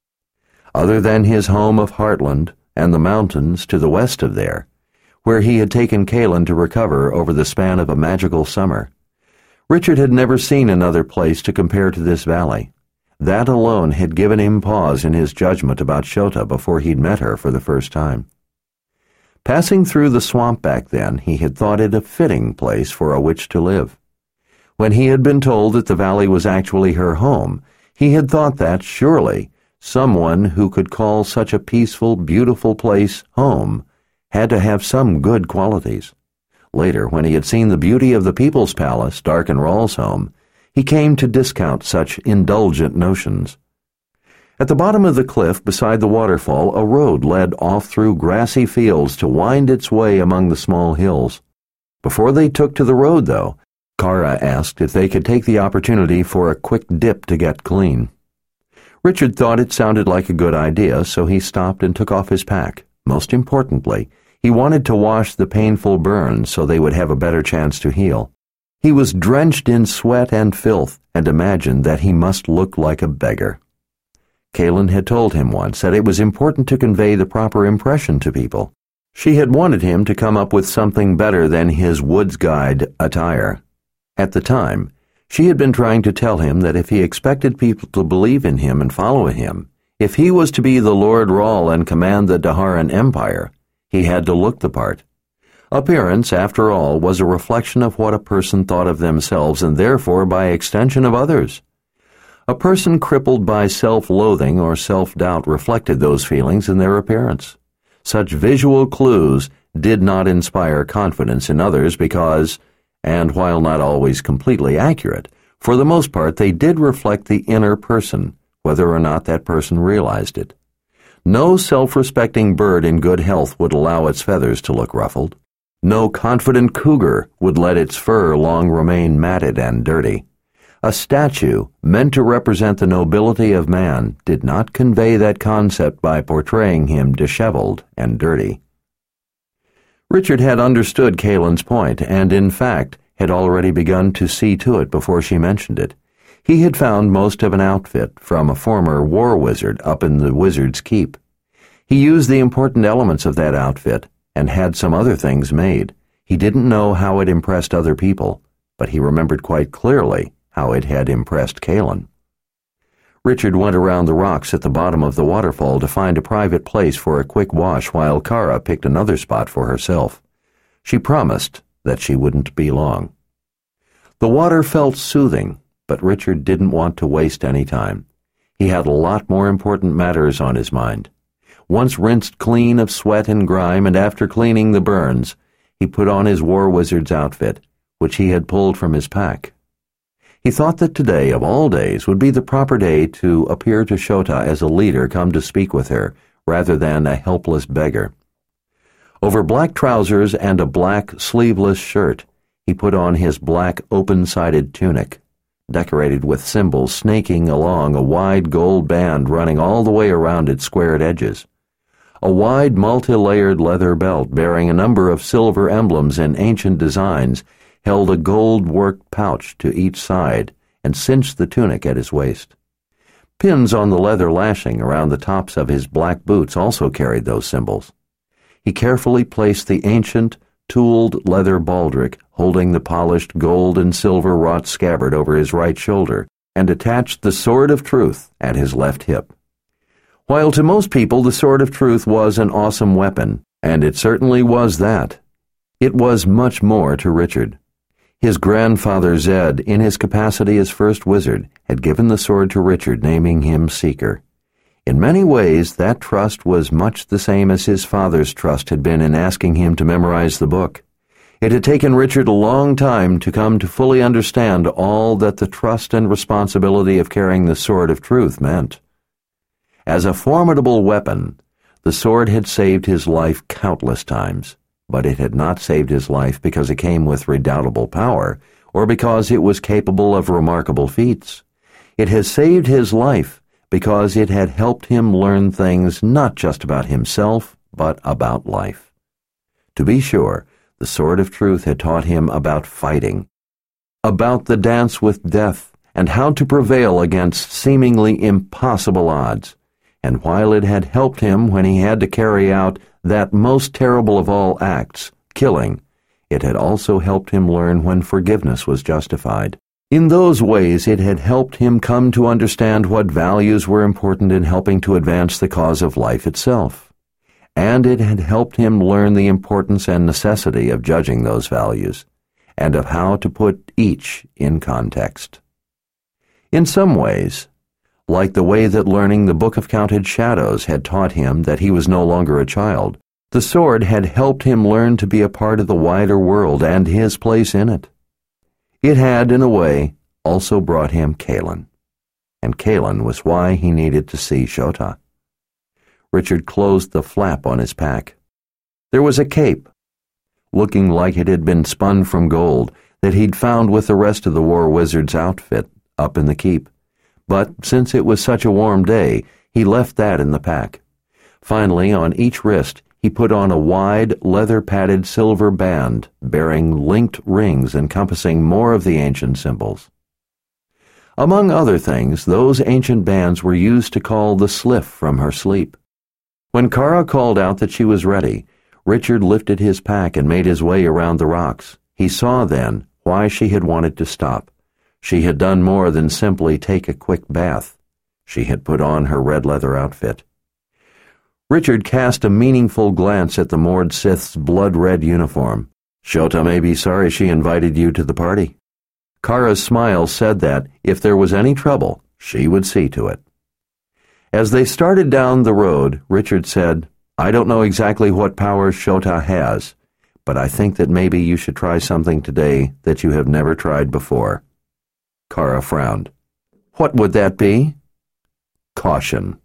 Other than his home of Heartland and the mountains to the west of there, where he had taken Kaelin to recover over the span of a magical summer, Richard had never seen another place to compare to this valley. That alone had given him pause in his judgment about Shota before he'd met her for the first time. Passing through the swamp back then, he had thought it a fitting place for a witch to live. When he had been told that the valley was actually her home, he had thought that, surely, someone who could call such a peaceful, beautiful place home had to have some good qualities. Later, when he had seen the beauty of the People's Palace, Darken Rall's home, he came to discount such indulgent notions. At the bottom of the cliff beside the waterfall, a road led off through grassy fields to wind its way among the small hills. Before they took to the road, though, Kara asked if they could take the opportunity for a quick dip to get clean. Richard thought it sounded like a good idea, so he stopped and took off his pack. Most importantly, he wanted to wash the painful burns so they would have a better chance to heal. He was drenched in sweat and filth and imagined that he must look like a beggar. Kaylin had told him once that it was important to convey the proper impression to people. She had wanted him to come up with something better than his woods guide attire. At the time, she had been trying to tell him that if he expected people to believe in him and follow him, if he was to be the Lord Rahl and command the D'Haran Empire, he had to look the part. Appearance, after all, was a reflection of what a person thought of themselves and therefore, by extension, of others. A person crippled by self-loathing or self-doubt reflected those feelings in their appearance. Such visual clues did not inspire confidence in others because, and while not always completely accurate, for the most part they did reflect the inner person, whether or not that person realized it. No self-respecting bird in good health would allow its feathers to look ruffled. No confident cougar would let its fur long remain matted and dirty. A statue, meant to represent the nobility of man, did not convey that concept by portraying him disheveled and dirty. Richard had understood Kaylin's point, and in fact had already begun to see to it before she mentioned it. He had found most of an outfit from a former war wizard up in the Wizard's Keep. He used the important elements of that outfit and had some other things made. He didn't know how it impressed other people, but he remembered quite clearly how it had impressed Kaylin. Richard went around the rocks at the bottom of the waterfall to find a private place for a quick wash while Kara picked another spot for herself. She promised that she wouldn't be long. The water felt soothing, but Richard didn't want to waste any time. He had a lot more important matters on his mind. Once rinsed clean of sweat and grime, and after cleaning the burns, he put on his war wizard's outfit, which he had pulled from his pack. He thought that today, of all days, would be the proper day to appear to Shota as a leader come to speak with her, rather than a helpless beggar. Over black trousers and a black sleeveless shirt, he put on his black open-sided tunic, decorated with symbols snaking along a wide gold band running all the way around its squared edges. A wide multi-layered leather belt bearing a number of silver emblems in ancient designs held a gold-worked pouch to each side and cinched the tunic at his waist. Pins on the leather lashing around the tops of his black boots also carried those symbols. He carefully placed the ancient, tooled leather baldric holding the polished gold and silver wrought scabbard over his right shoulder and attached the Sword of Truth at his left hip. While to most people the Sword of Truth was an awesome weapon, and it certainly was that, it was much more to Richard. His grandfather Zed, in his capacity as first wizard, had given the sword to Richard, naming him Seeker. In many ways, that trust was much the same as his father's trust had been in asking him to memorize the book. It had taken Richard a long time to come to fully understand all that the trust and responsibility of carrying the Sword of Truth meant. As a formidable weapon, the sword had saved his life countless times, but it had not saved his life because it came with redoubtable power or because it was capable of remarkable feats. It has saved his life because it had helped him learn things not just about himself, but about life. To be sure, the Sword of Truth had taught him about fighting, about the dance with death, and how to prevail against seemingly impossible odds. And while it had helped him when he had to carry out that most terrible of all acts, killing, it had also helped him learn when forgiveness was justified. In those ways, it had helped him come to understand what values were important in helping to advance the cause of life itself. And it had helped him learn the importance and necessity of judging those values, and of how to put each in context. In some ways, like the way that learning the Book of Counted Shadows had taught him that he was no longer a child, the sword had helped him learn to be a part of the wider world and his place in it. It had, in a way, also brought him Kaylin, and Kaylin was why he needed to see Shota. Richard closed the flap on his pack. There was a cape, looking like it had been spun from gold, that he'd found with the rest of the war wizard's outfit up in the keep. but since it was such a warm day, he left that in the pack. Finally, on each wrist, he put on a wide, leather-padded silver band bearing linked rings encompassing more of the ancient symbols. Among other things, those ancient bands were used to call the Sliff from her sleep. When Kara called out that she was ready, Richard lifted his pack and made his way around the rocks. He saw then why she had wanted to stop. She had done more than simply take a quick bath. She had put on her red leather outfit. Richard cast a meaningful glance at the Mord Sith's blood-red uniform. Shota may be sorry she invited you to the party. Kara's smile said that, if there was any trouble, she would see to it. As they started down the road, Richard said, I don't know exactly what powers Shota has, but I think that maybe you should try something today that you have never tried before. Kara frowned. What would that be? Caution.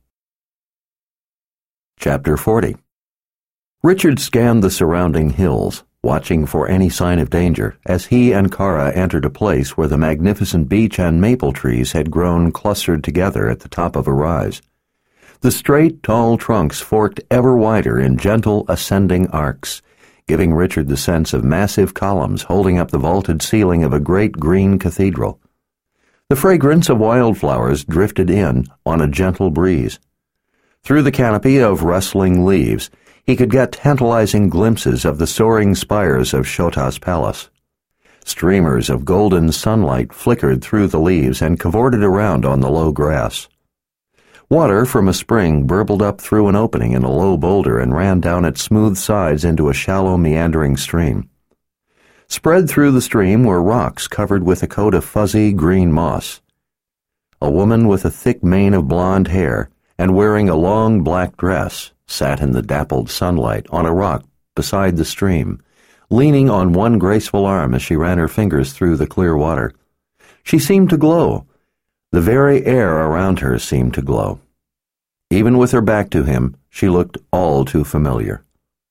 Chapter forty. Richard scanned the surrounding hills, watching for any sign of danger, as he and Kara entered a place where the magnificent beech and maple trees had grown clustered together at the top of a rise. The straight, tall trunks forked ever wider in gentle, ascending arcs, giving Richard the sense of massive columns holding up the vaulted ceiling of a great green cathedral. The fragrance of wildflowers drifted in on a gentle breeze. Through the canopy of rustling leaves, he could get tantalizing glimpses of the soaring spires of Shota's palace. Streamers of golden sunlight flickered through the leaves and cavorted around on the low grass. Water from a spring burbled up through an opening in a low boulder and ran down its smooth sides into a shallow, meandering stream. Spread through the stream were rocks covered with a coat of fuzzy green moss. A woman with a thick mane of blonde hair and wearing a long black dress sat in the dappled sunlight on a rock beside the stream, leaning on one graceful arm as she ran her fingers through the clear water. She seemed to glow. The very air around her seemed to glow. Even with her back to him, she looked all too familiar.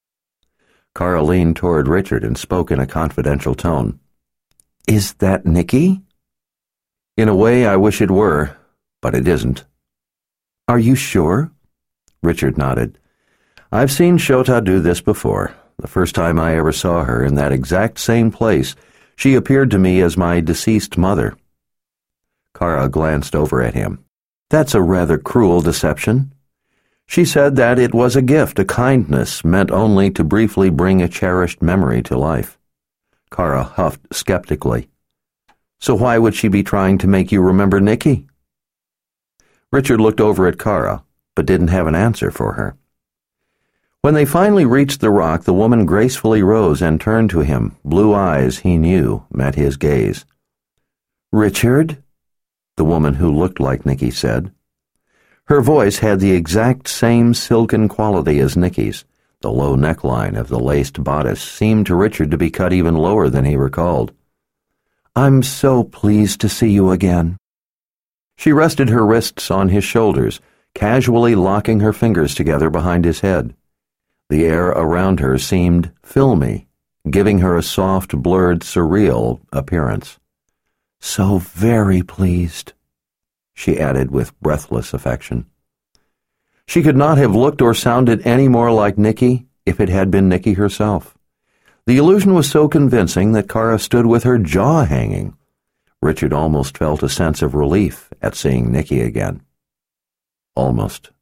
Kara leaned toward Richard and spoke in a confidential tone. Is that Nikki? In a way, I wish it were, but it isn't. Are you sure? Richard nodded. I've seen Shota do this before. The first time I ever saw her in that exact same place, she appeared to me as my deceased mother. Kara glanced over at him. That's a rather cruel deception. She said that it was a gift, a kindness meant only to briefly bring a cherished memory to life. Kara huffed skeptically. So why would she be trying to make you remember Nikki? Richard looked over at Kara, but didn't have an answer for her. When they finally reached the rock, the woman gracefully rose and turned to him. Blue eyes, he knew, met his gaze. Richard? The woman who looked like Nikki said. Her voice had the exact same silken quality as Nikki's. The low neckline of the laced bodice seemed to Richard to be cut even lower than he recalled. I'm so pleased to see you again. She rested her wrists on his shoulders, casually locking her fingers together behind his head. The air around her seemed filmy, giving her a soft, blurred, surreal appearance. So very pleased, she added with breathless affection. She could not have looked or sounded any more like Nikki if it had been Nikki herself. The illusion was so convincing that Kara stood with her jaw hanging. Richard almost felt a sense of relief at seeing Nikki again. Almost.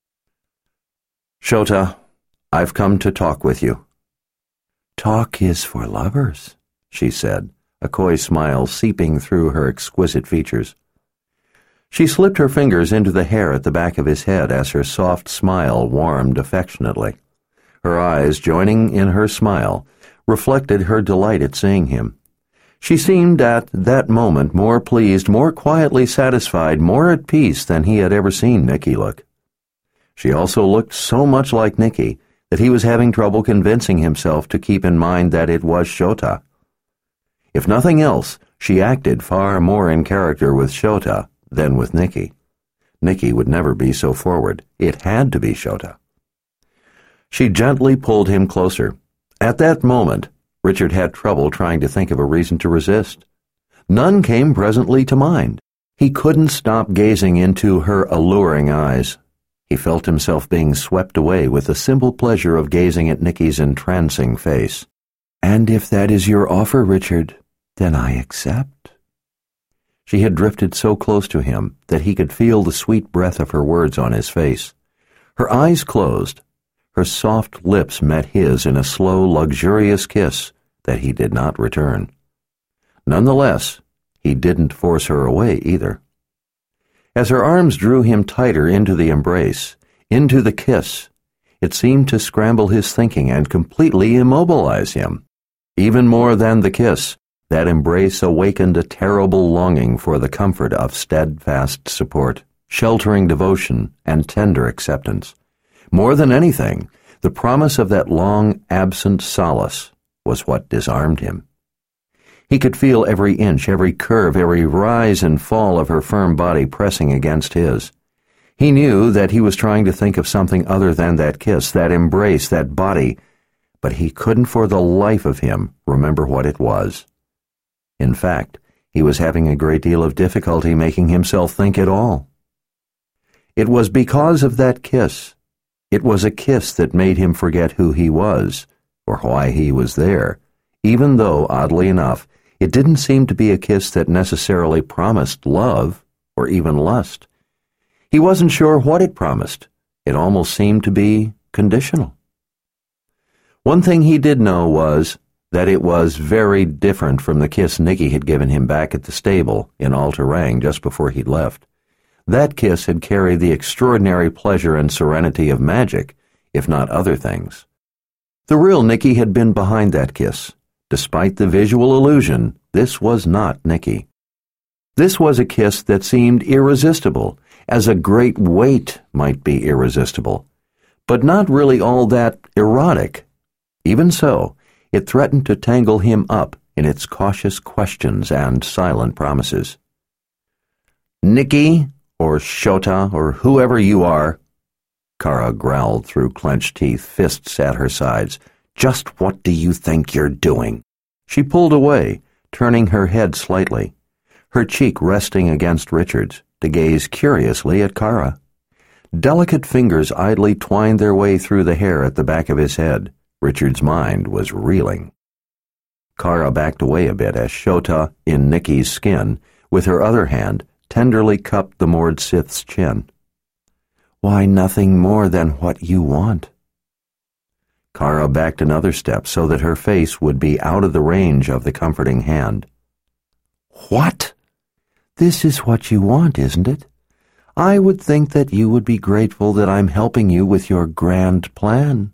Shota, I've come to talk with you. Talk is for lovers, she said, a coy smile seeping through her exquisite features. She slipped her fingers into the hair at the back of his head as her soft smile warmed affectionately. Her eyes, joining in her smile, reflected her delight at seeing him. She seemed at that moment more pleased, more quietly satisfied, more at peace than he had ever seen Nikki look. She also looked so much like Nikki that he was having trouble convincing himself to keep in mind that it was Shota. If nothing else, she acted far more in character with Shota than with Nikki. Nikki would never be so forward. It had to be Shota. She gently pulled him closer. At that moment, Richard had trouble trying to think of a reason to resist. None came presently to mind. He couldn't stop gazing into her alluring eyes. He felt himself being swept away with the simple pleasure of gazing at Nicky's entrancing face. "And if that is your offer, Richard, then I accept." She had drifted so close to him that he could feel the sweet breath of her words on his face. Her eyes closed. Her soft lips met his in a slow, luxurious kiss that he did not return. Nonetheless, he didn't force her away either. As her arms drew him tighter into the embrace, into the kiss, it seemed to scramble his thinking and completely immobilize him. Even more than the kiss, that embrace awakened a terrible longing for the comfort of steadfast support, sheltering devotion, and tender acceptance. More than anything, the promise of that long-absent solace was what disarmed him. He could feel every inch, every curve, every rise and fall of her firm body pressing against his. He knew that he was trying to think of something other than that kiss, that embrace, that body, but he couldn't for the life of him remember what it was. In fact, he was having a great deal of difficulty making himself think at all. It was because of that kiss. It was a kiss that made him forget who he was, or why he was there, even though, oddly enough, it didn't seem to be a kiss that necessarily promised love or even lust. He wasn't sure what it promised. It almost seemed to be conditional. One thing he did know was that it was very different from the kiss Nicky had given him back at the stable in All-Terang just before he'd left. That kiss had carried the extraordinary pleasure and serenity of magic, if not other things. The real Nicky had been behind that kiss. Despite the visual illusion, this was not Nicky. This was a kiss that seemed irresistible, as a great weight might be irresistible, but not really all that erotic. Even so, it threatened to tangle him up in its cautious questions and silent promises. "Nicky, or Shota, or whoever you are," Kara growled through clenched teeth, fists at her sides, "just what do you think you're doing?" She pulled away, turning her head slightly, her cheek resting against Richard's, to gaze curiously at Kara. Delicate fingers idly twined their way through the hair at the back of his head. Richard's mind was reeling. Kara backed away a bit as Shota, in Nicky's skin, with her other hand, tenderly cupped the moored Sith's chin. "Why, nothing more than what you want." Kara backed another step so that her face would be out of the range of the comforting hand. "What? This is what you want, isn't it? I would think that you would be grateful that I'm helping you with your grand plan."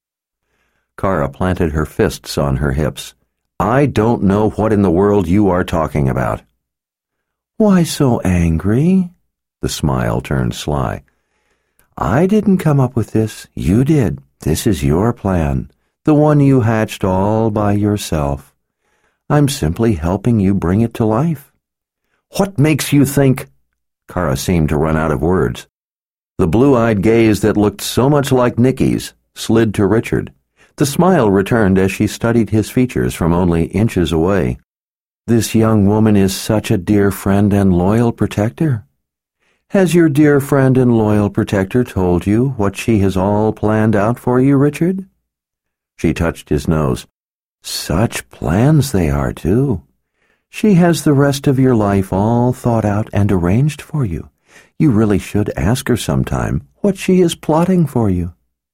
Kara planted her fists on her hips. "I don't know what in the world you are talking about." "Why so angry?" The smile turned sly. "I didn't come up with this. You did. This is your plan, the one you hatched all by yourself. I'm simply helping you bring it to life." "What makes you think—" Kara seemed to run out of words. The blue-eyed gaze that looked so much like Nicky's slid to Richard. The smile returned as she studied his features from only inches away. "This young woman is such a dear friend and loyal protector. Has your dear friend and loyal protector told you what she has all planned out for you, Richard?" She touched his nose. "Such plans they are, too. She has the rest of your life all thought out and arranged for you. You really should ask her sometime what she is plotting for you."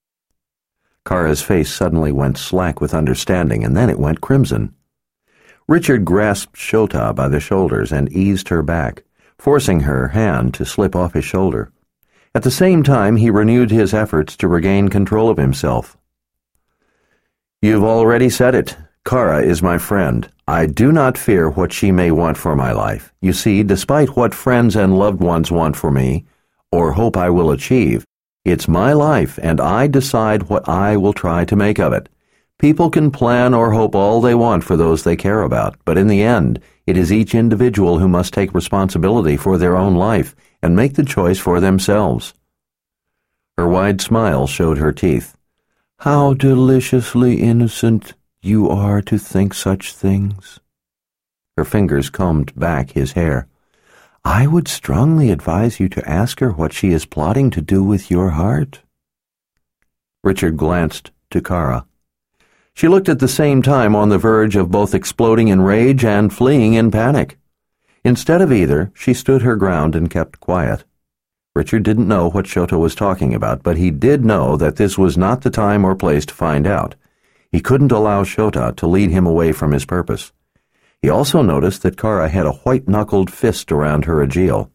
Kara's face suddenly went slack with understanding, and then it went crimson. Richard grasped Shota by the shoulders and eased her back, forcing her hand to slip off his shoulder. At the same time, he renewed his efforts to regain control of himself. "You've already said it. Kara is my friend. I do not fear what she may want for my life. You see, despite what friends and loved ones want for me, or hope I will achieve, it's my life, and I decide what I will try to make of it. People can plan or hope all they want for those they care about, but in the end, it is each individual who must take responsibility for their own life and make the choice for themselves." Her wide smile showed her teeth. "How deliciously innocent you are to think such things." Her fingers combed back his hair. I would strongly advise you to ask her what she is plotting to do with your heart. Richard glanced to Kara. She looked at the same time on the verge of both exploding in rage and fleeing in panic. Instead of either, she stood her ground and kept quiet. Richard didn't know what Shota was talking about, but he did know that this was not the time or place to find out. He couldn't allow Shota to lead him away from his purpose. He also noticed that Kara had a white-knuckled fist around her agiel.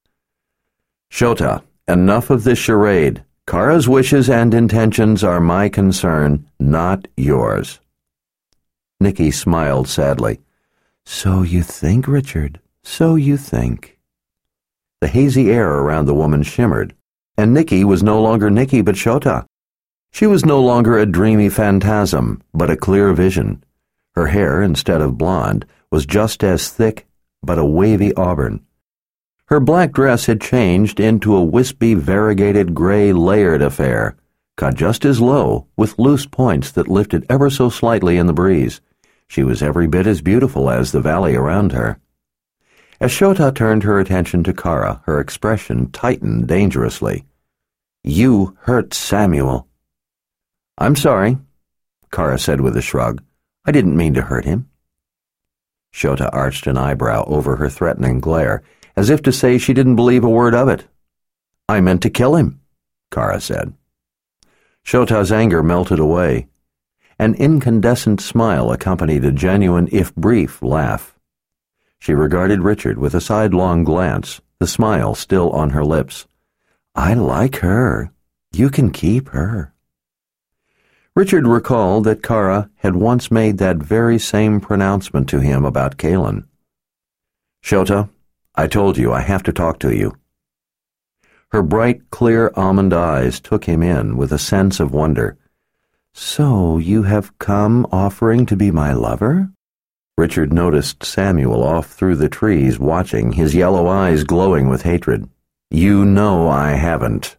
Shota, enough of this charade. Kara's wishes and intentions are my concern, not yours. Nicky smiled sadly. So you think, Richard, so you think. The hazy air around the woman shimmered, and Nicky was no longer Nicky but Shota. She was no longer a dreamy phantasm, but a clear vision. Her hair, instead of blonde, was just as thick, but a wavy auburn. Her black dress had changed into a wispy, variegated gray layered affair, cut just as low, with loose points that lifted ever so slightly in the breeze. She was every bit as beautiful as the valley around her. As Shota turned her attention to Kara, her expression tightened dangerously. You hurt Samuel. I'm sorry, Kara said with a shrug. I didn't mean to hurt him. Shota arched an eyebrow over her threatening glare, as if to say she didn't believe a word of it. I meant to kill him, Kara said. Shota's anger melted away. An incandescent smile accompanied a genuine, if brief, laugh. She regarded Richard with a sidelong glance, the smile still on her lips. I like her. You can keep her. Richard recalled that Kara had once made that very same pronouncement to him about Kaylin. Shota, I told you I have to talk to you. Her bright, clear almond eyes took him in with a sense of wonder. So you have come offering to be my lover? Richard noticed Samuel off through the trees watching, his yellow eyes glowing with hatred. You know I haven't.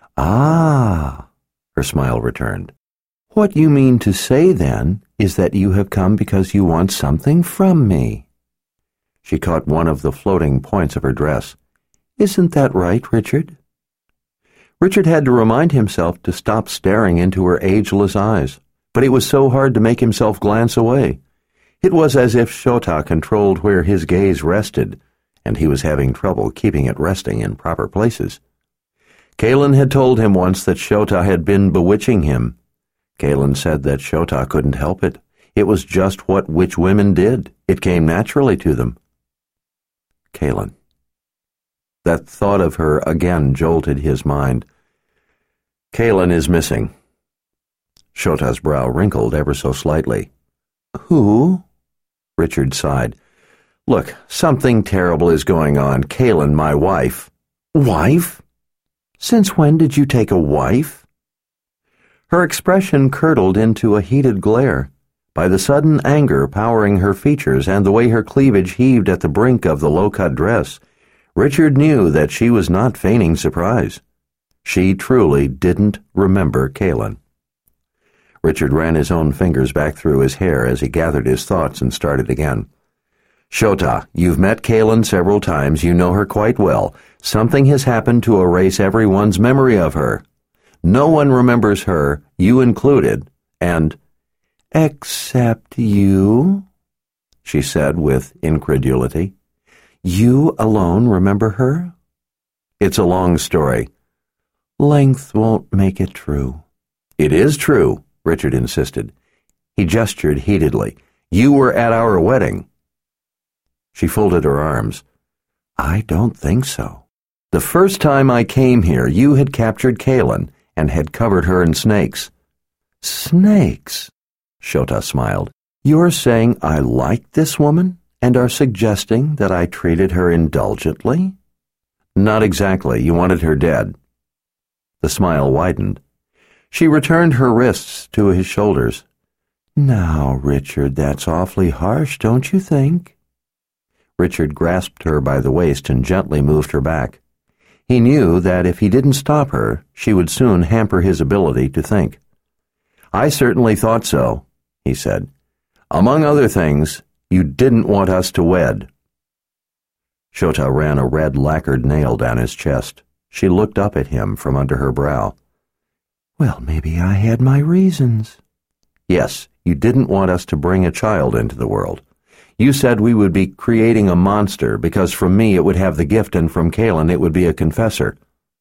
Ah, her smile returned. What you mean to say, then, is that you have come because you want something from me. She caught one of the floating points of her dress. Isn't that right, Richard? Richard had to remind himself to stop staring into her ageless eyes, but it was so hard to make himself glance away. It was as if Shota controlled where his gaze rested, and he was having trouble keeping it resting in proper places. Kaylin had told him once that Shota had been bewitching him. Kaylin said that Shota couldn't help it. It was just what witch women did. It came naturally to them. Kaylin. That thought of her again jolted his mind. Kaylin is missing. Shota's brow wrinkled ever so slightly. Who? Richard sighed. Look, something terrible is going on. Kaylin, my wife. Wife? Since when did you take a wife? Her expression curdled into a heated glare. By the sudden anger powering her features and the way her cleavage heaved at the brink of the low-cut dress, Richard knew that she was not feigning surprise. She truly didn't remember Kaylin. Richard ran his own fingers back through his hair as he gathered his thoughts and started again. Shota, you've met Kaylin several times. You know her quite well. Something has happened to erase everyone's memory of her. No one remembers her, you included, and— Except you, she said with incredulity. You alone remember her? It's a long story. Length won't make it true. It is true, Richard insisted. He gestured heatedly. You were at our wedding. She folded her arms. I don't think so. The first time I came here, you had captured Kaylin and had covered her in snakes. Snakes? Shota smiled. You're saying I liked this woman and are suggesting that I treated her indulgently? Not exactly. You wanted her dead. The smile widened. She returned her wrists to his shoulders. Now, Richard, that's awfully harsh, don't you think? Richard grasped her by the waist and gently moved her back. He knew that if he didn't stop her, she would soon hamper his ability to think. I certainly thought so, he said. Among other things, you didn't want us to wed. Shota ran a red lacquered nail down his chest. She looked up at him from under her brow. Well, maybe I had my reasons. Yes, you didn't want us to bring a child into the world. You said we would be creating a monster because from me it would have the gift and from Kaylin it would be a confessor.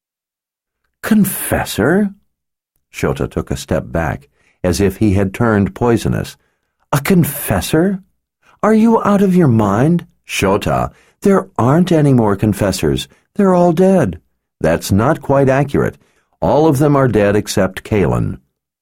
Confessor? Shota took a step back, as if he had turned poisonous. A confessor? Are you out of your mind? Shota, there aren't any more confessors. They're all dead. That's not quite accurate. All of them are dead except Kaylin.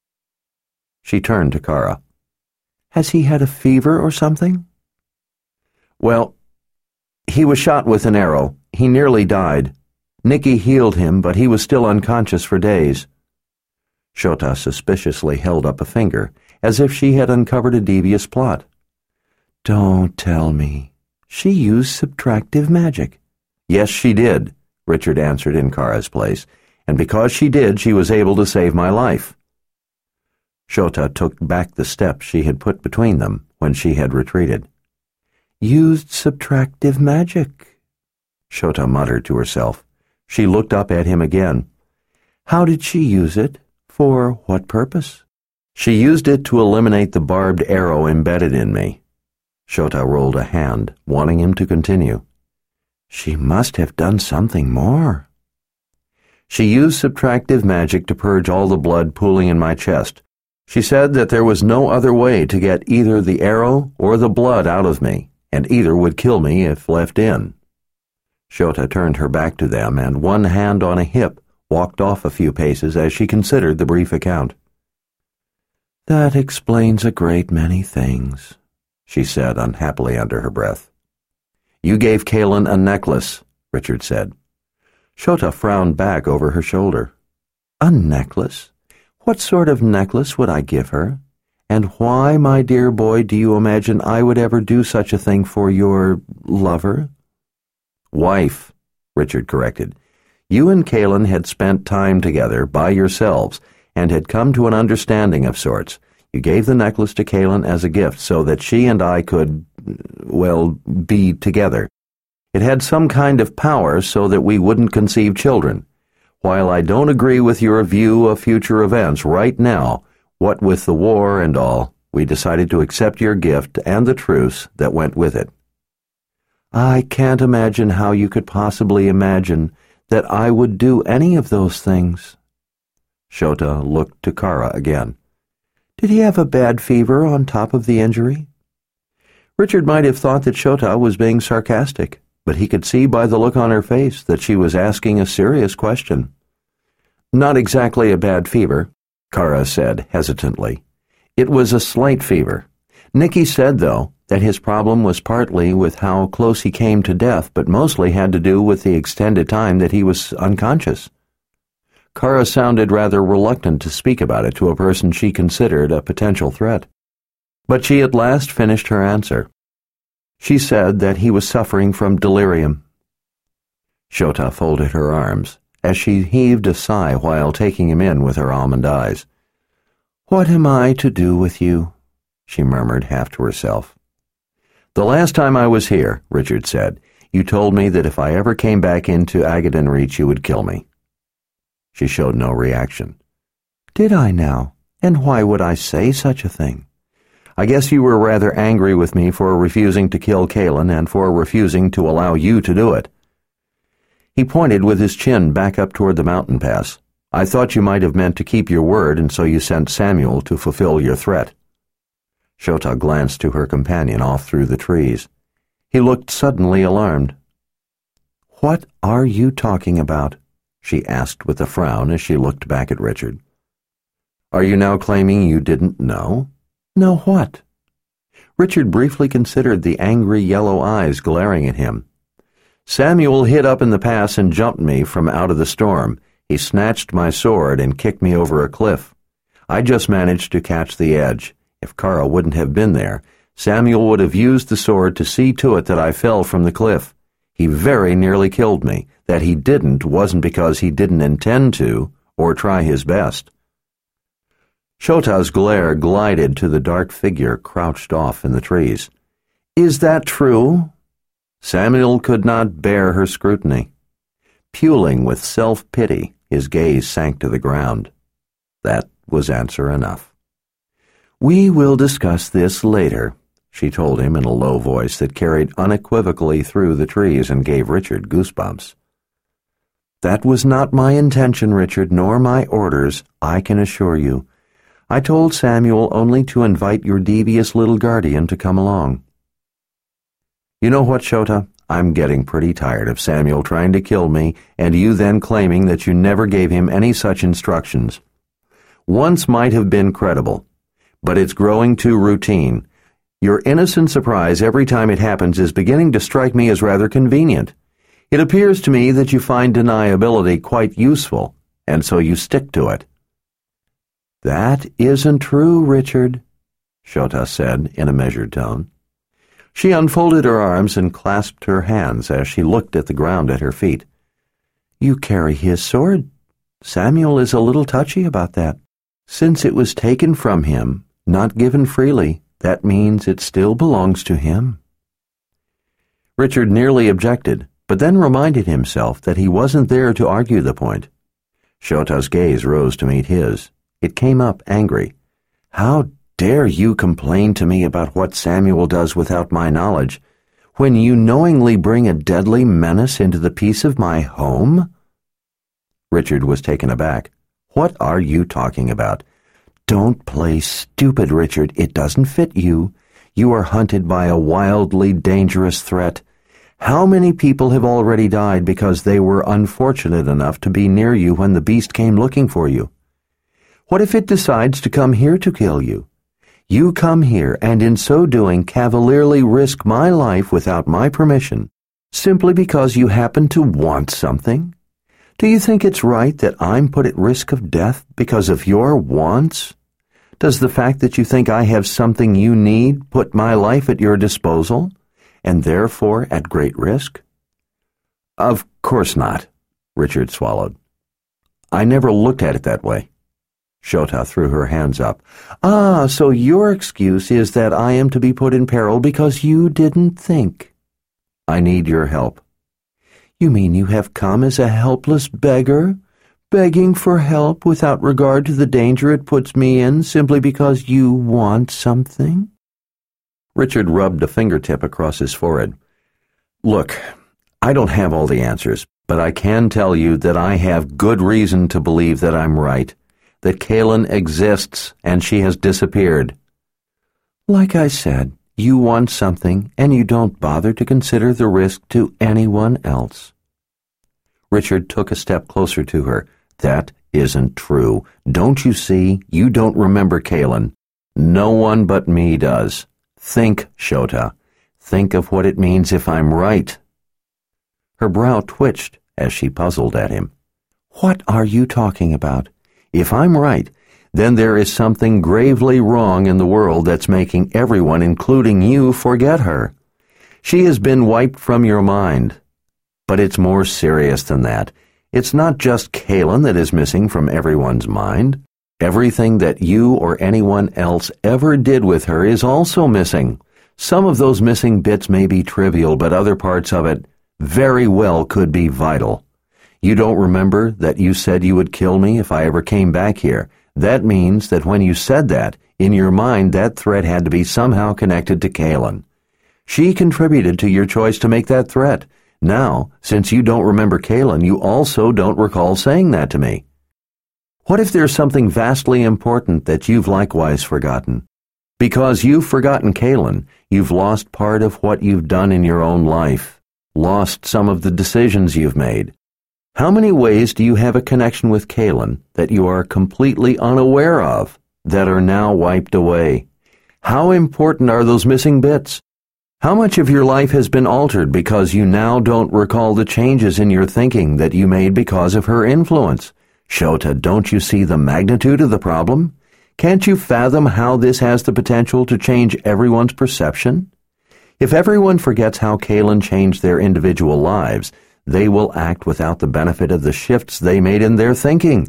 She turned to Kara. Has he had a fever or something? Well, he was shot with an arrow. He nearly died. Nikki healed him, but he was still unconscious for days. Shota suspiciously held up a finger, as if she had uncovered a devious plot. Don't tell me. She used subtractive magic. Yes, she did, Richard answered in Kara's place, and because she did, she was able to save my life. Shota took back the step she had put between them when she had retreated. Used subtractive magic, Shota muttered to herself. She looked up at him again. How did she use it? For what purpose? She used it to eliminate the barbed arrow embedded in me. Shota rolled a hand, wanting him to continue. She must have done something more. She used subtractive magic to purge all the blood pooling in my chest. She said that there was no other way to get either the arrow or the blood out of me, and either would kill me if left in. Shota turned her back to them and, one hand on a hip, walked off a few paces as she considered the brief account. That explains a great many things, she said unhappily under her breath. You gave Kaylin a necklace, Richard said. Shota frowned back over her shoulder. A necklace? What sort of necklace would I give her? And why, my dear boy, do you imagine I would ever do such a thing for your lover? Wife, Richard corrected. You and Kaylin had spent time together by yourselves and had come to an understanding of sorts. You gave the necklace to Kaylin as a gift so that she and I could, well, be together. It had some kind of power so that we wouldn't conceive children. While I don't agree with your view of future events right now, what with the war and all, we decided to accept your gift and the truce that went with it. I can't imagine how you could possibly imagine that I would do any of those things. Shota looked to Kara again. Did he have a bad fever on top of the injury? Richard might have thought that Shota was being sarcastic, but he could see by the look on her face that she was asking a serious question. Not exactly a bad fever, Kara said hesitantly. It was a slight fever. Nikki said, though, that his problem was partly with how close he came to death, but mostly had to do with the extended time that he was unconscious. Kara sounded rather reluctant to speak about it to a person she considered a potential threat. But she at last finished her answer. She said that he was suffering from delirium. Shota folded her arms, as she heaved a sigh while taking him in with her almond eyes. What am I to do with you? She murmured half to herself. The last time I was here, Richard said, you told me that if I ever came back into Agaden Reach you would kill me. She showed no reaction. Did I now? And why would I say such a thing? I guess you were rather angry with me for refusing to kill Kaylin and for refusing to allow you to do it. He pointed with his chin back up toward the mountain pass. I thought you might have meant to keep your word, and so you sent Samuel to fulfill your threat. Shota glanced to her companion off through the trees. He looked suddenly alarmed. What are you talking about? She asked with a frown as she looked back at Richard. Are you now claiming you didn't know? Know what? Richard briefly considered the angry yellow eyes glaring at him. Samuel hid up in the pass and jumped me from out of the storm. He snatched my sword and kicked me over a cliff. I just managed to catch the edge. If Kara wouldn't have been there, Samuel would have used the sword to see to it that I fell from the cliff. He very nearly killed me. That he didn't wasn't because he didn't intend to or try his best. Shota's glare glided to the dark figure crouched off in the trees. Is that true? Samuel could not bear her scrutiny. Puling with self-pity, his gaze sank to the ground. That was answer enough. "We will discuss this later," she told him in a low voice that carried unequivocally through the trees and gave Richard goosebumps. "That was not my intention, Richard, nor my orders, I can assure you. I told Samuel only to invite your devious little guardian to come along." "You know what, Shota? I'm getting pretty tired of Samuel trying to kill me and you then claiming that you never gave him any such instructions. Once might have been credible, but it's growing too routine. Your innocent surprise every time it happens is beginning to strike me as rather convenient. It appears to me that you find deniability quite useful, and so you stick to it." "That isn't true, Richard," Shota said in a measured tone. She unfolded her arms and clasped her hands as she looked at the ground at her feet. "You carry his sword. Samuel is a little touchy about that. Since it was taken from him, not given freely, that means it still belongs to him." Richard nearly objected, but then reminded himself that he wasn't there to argue the point. Shota's gaze rose to meet his. It came up angry. "How dare you complain to me about what Samuel does without my knowledge, when you knowingly bring a deadly menace into the peace of my home?" Richard was taken aback. "What are you talking about?" "Don't play stupid, Richard. It doesn't fit you. You are hunted by a wildly dangerous threat. How many people have already died because they were unfortunate enough to be near you when the beast came looking for you? What if it decides to come here to kill you? You come here and in so doing cavalierly risk my life without my permission, simply because you happen to want something? Do you think it's right that I'm put at risk of death because of your wants? Does the fact that you think I have something you need put my life at your disposal, and therefore at great risk?" "Of course not," Richard swallowed. "I never looked at it that way." Shota threw her hands up. "Ah, so your excuse is that I am to be put in peril because you didn't think." "I need your help." "You mean you have come as a helpless beggar, begging for help without regard to the danger it puts me in simply because you want something?" Richard rubbed a fingertip across his forehead. "Look, I don't have all the answers, but I can tell you that I have good reason to believe that I'm right, that Kaylin exists and she has disappeared." "Like I said, you want something and you don't bother to consider the risk to anyone else." Richard took a step closer to her. "That isn't true. Don't you see? You don't remember Kaylin. No one but me does. Think, Shota. Think of what it means if I'm right." Her brow twitched as she puzzled at him. "What are you talking about? If I'm right, then there is something gravely wrong in the world that's making everyone, including you, forget her. She has been wiped from your mind. But it's more serious than that. It's not just Kaylin that is missing from everyone's mind. Everything that you or anyone else ever did with her is also missing. Some of those missing bits may be trivial, but other parts of it very well could be vital. You don't remember that you said you would kill me if I ever came back here. That means that when you said that, in your mind that threat had to be somehow connected to Kaylin. She contributed to your choice to make that threat. Now, since you don't remember Kaylin, you also don't recall saying that to me. What if there's something vastly important that you've likewise forgotten? Because you've forgotten Kaylin, you've lost part of what you've done in your own life, lost some of the decisions you've made. How many ways do you have a connection with Kaylin that you are completely unaware of, that are now wiped away? How important are those missing bits? How much of your life has been altered because you now don't recall the changes in your thinking that you made because of her influence? Shota, don't you see the magnitude of the problem? Can't you fathom how this has the potential to change everyone's perception? If everyone forgets how Kaylin changed their individual lives, they will act without the benefit of the shifts they made in their thinking.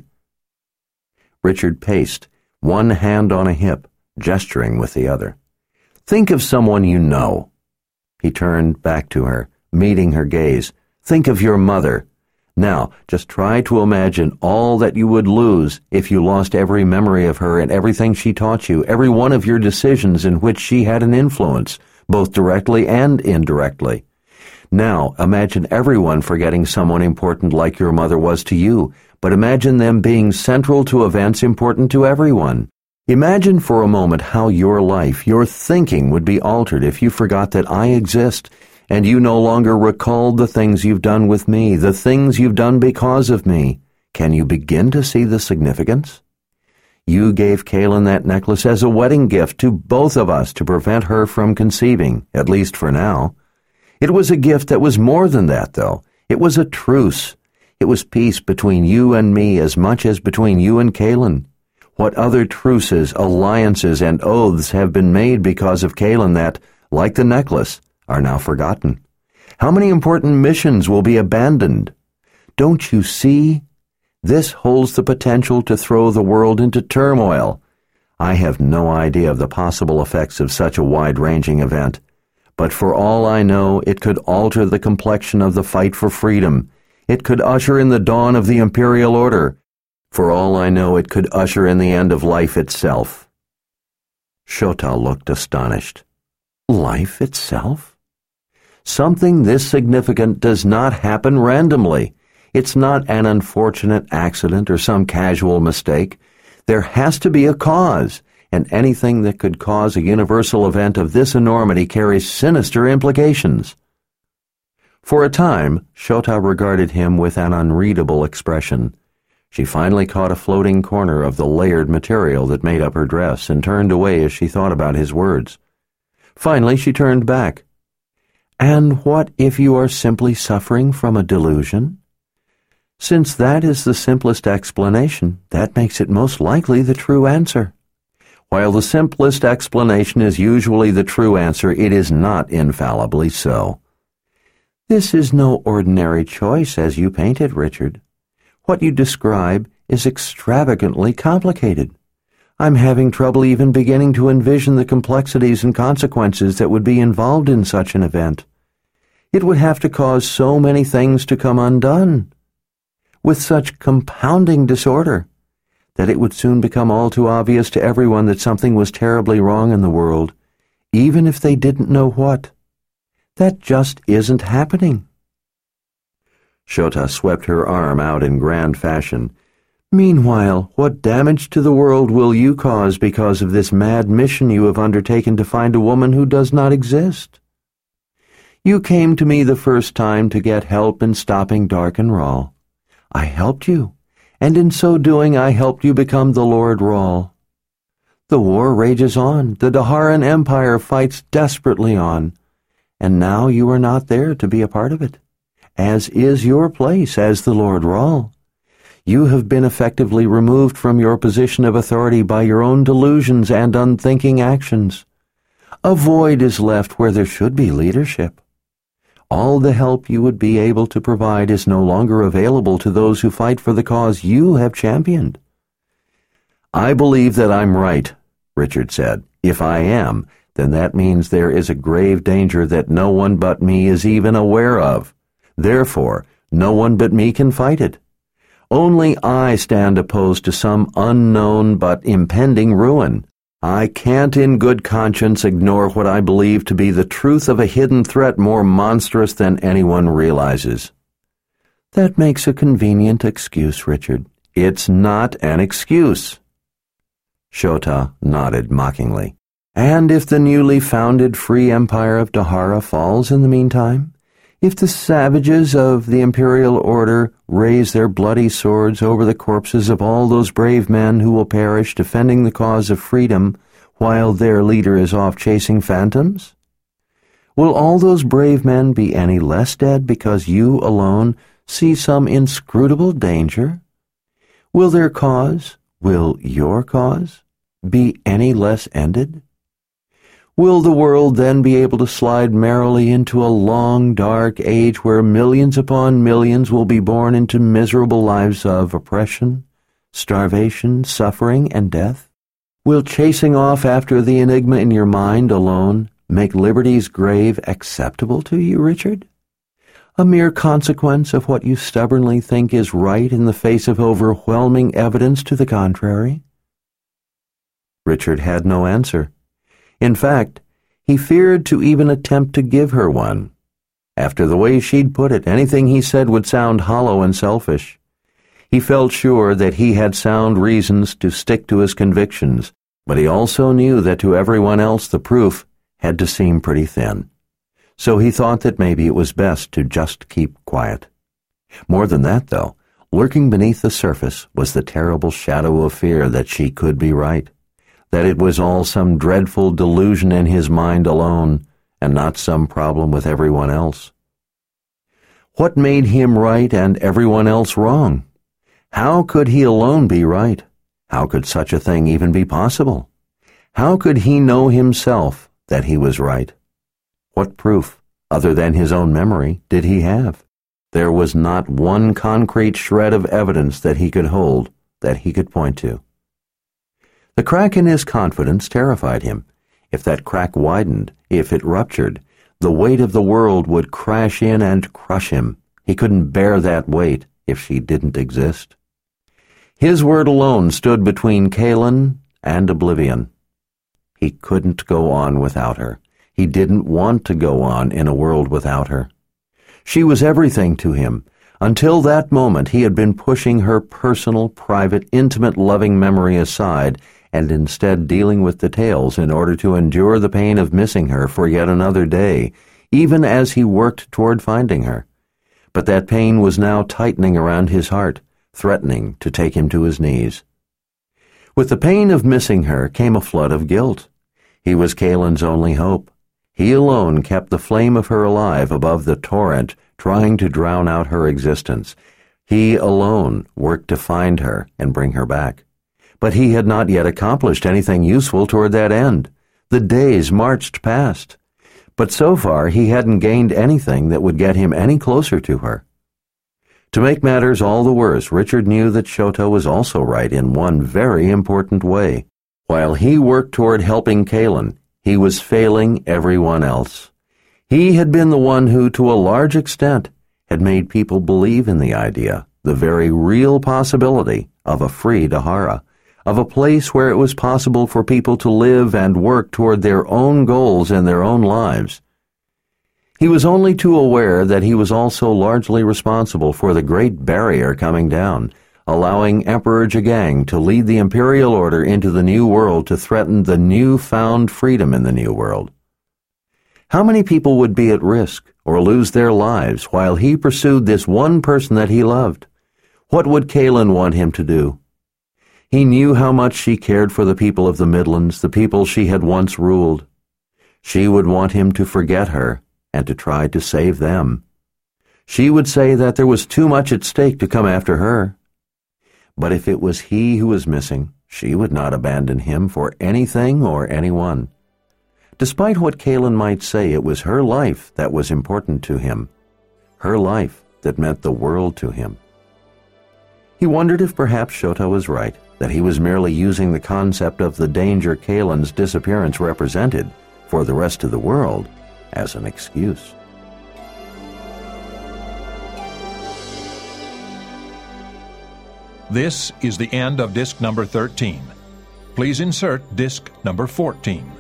Richard paced, one hand on a hip, gesturing with the other. Think of someone you know. He turned back to her, meeting her gaze. Think of your mother. Now, just try to imagine all that you would lose if you lost every memory of her and everything she taught you, every one of your decisions in which she had an influence, both directly and indirectly. Now, imagine everyone forgetting someone important like your mother was to you, but imagine them being central to events important to everyone. Imagine for a moment how your life, your thinking would be altered if you forgot that I exist, and you no longer recalled the things you've done with me, the things you've done because of me. Can you begin to see the significance? You gave Kaylin that necklace as a wedding gift to both of us to prevent her from conceiving, at least for now. It was a gift that was more than that, though. It was a truce. It was peace between you and me as much as between you and Kaylin. What other truces, alliances, and oaths have been made because of Kaylin that, like the necklace, are now forgotten? How many important missions will be abandoned? Don't you see? This holds the potential to throw the world into turmoil. I have no idea of the possible effects of such a wide-ranging event, but for all I know, it could alter the complexion of the fight for freedom. It could usher in the dawn of the imperial order. For all I know, it could usher in the end of life itself. Shota looked astonished. Life itself? Something this significant does not happen randomly. It's not an unfortunate accident or some casual mistake. There has to be a cause, and anything that could cause a universal event of this enormity carries sinister implications. For a time, Shota regarded him with an unreadable expression. She finally caught a floating corner of the layered material that made up her dress and turned away as she thought about his words. Finally, she turned back. And what if you are simply suffering from a delusion? Since that is the simplest explanation, that makes it most likely the true answer. While the simplest explanation is usually the true answer, it is not infallibly so. This is no ordinary choice as you paint it, Richard. What you describe is extravagantly complicated. I'm having trouble even beginning to envision the complexities and consequences that would be involved in such an event. It would have to cause so many things to come undone, with such compounding disorder, that it would soon become all too obvious to everyone that something was terribly wrong in the world, even if they didn't know what. That just isn't happening. Shota swept her arm out in grand fashion. Meanwhile, what damage to the world will you cause because of this mad mission you have undertaken to find a woman who does not exist? You came to me the first time to get help in stopping Darken Rahl. I helped you, and in so doing I helped you become the Lord Rahl. The war rages on, the Daharan Empire fights desperately on, and now you are not there to be a part of it, as is your place as the Lord Rahl. You have been effectively removed from your position of authority by your own delusions and unthinking actions. A void is left where there should be leadership. All the help you would be able to provide is no longer available to those who fight for the cause you have championed. I believe that I'm right, Richard said. If I am, then that means there is a grave danger that no one but me is even aware of. Therefore, no one but me can fight it. Only I stand opposed to some unknown but impending ruin. I can't in good conscience ignore what I believe to be the truth of a hidden threat more monstrous than anyone realizes. That makes a convenient excuse, Richard. It's not an excuse. Shota nodded mockingly. And if the newly founded free empire of Dahara falls in the meantime? If the savages of the imperial order raise their bloody swords over the corpses of all those brave men who will perish defending the cause of freedom while their leader is off chasing phantoms? Will all those brave men be any less dead because you alone see some inscrutable danger? Will their cause, will your cause, be any less ended? Will the world then be able to slide merrily into a long, dark age where millions upon millions will be born into miserable lives of oppression, starvation, suffering, and death? Will chasing off after the enigma in your mind alone make liberty's grave acceptable to you, Richard? A mere consequence of what you stubbornly think is right in the face of overwhelming evidence to the contrary? Richard had no answer. In fact, he feared to even attempt to give her one. After the way she'd put it, anything he said would sound hollow and selfish. He felt sure that he had sound reasons to stick to his convictions, but he also knew that to everyone else the proof had to seem pretty thin. So he thought that maybe it was best to just keep quiet. More than that, though, lurking beneath the surface was the terrible shadow of fear that she could be right, that it was all some dreadful delusion in his mind alone, and not some problem with everyone else. What made him right and everyone else wrong? How could he alone be right? How could such a thing even be possible? How could he know himself that he was right? What proof, other than his own memory, did he have? There was not one concrete shred of evidence that he could hold, that he could point to. The crack in his confidence terrified him. If that crack widened, if it ruptured, the weight of the world would crash in and crush him. He couldn't bear that weight if she didn't exist. His word alone stood between Kaylin and oblivion. He couldn't go on without her. He didn't want to go on in a world without her. She was everything to him. Until that moment, he had been pushing her personal, private, intimate, loving memory aside and instead dealing with details in order to endure the pain of missing her for yet another day, even as he worked toward finding her. But that pain was now tightening around his heart, threatening to take him to his knees. With the pain of missing her came a flood of guilt. He was Kaylin's only hope. He alone kept the flame of her alive above the torrent, trying to drown out her existence. He alone worked to find her and bring her back. But he had not yet accomplished anything useful toward that end. The days marched past. But so far he hadn't gained anything that would get him any closer to her. To make matters all the worse, Richard knew that Shoto was also right in one very important way. While he worked toward helping Kaylin, he was failing everyone else. He had been the one who, to a large extent, had made people believe in the idea, the very real possibility of a free Dahara, of a place where it was possible for people to live and work toward their own goals in their own lives. He was only too aware that he was also largely responsible for the great barrier coming down, allowing Emperor Jagang to lead the imperial order into the New World to threaten the new-found freedom in the New World. How many people would be at risk or lose their lives while he pursued this one person that he loved? What would Kaylin want him to do? He knew how much she cared for the people of the Midlands, the people she had once ruled. She would want him to forget her and to try to save them. She would say that there was too much at stake to come after her. But if it was he who was missing, she would not abandon him for anything or anyone. Despite what Kaylin might say, it was her life that was important to him, her life that meant the world to him. He wondered if perhaps Shoto was right, that he was merely using the concept of the danger Kaylin's disappearance represented for the rest of the world as an excuse. This is the end of disc number thirteen. Please insert disc number fourteen.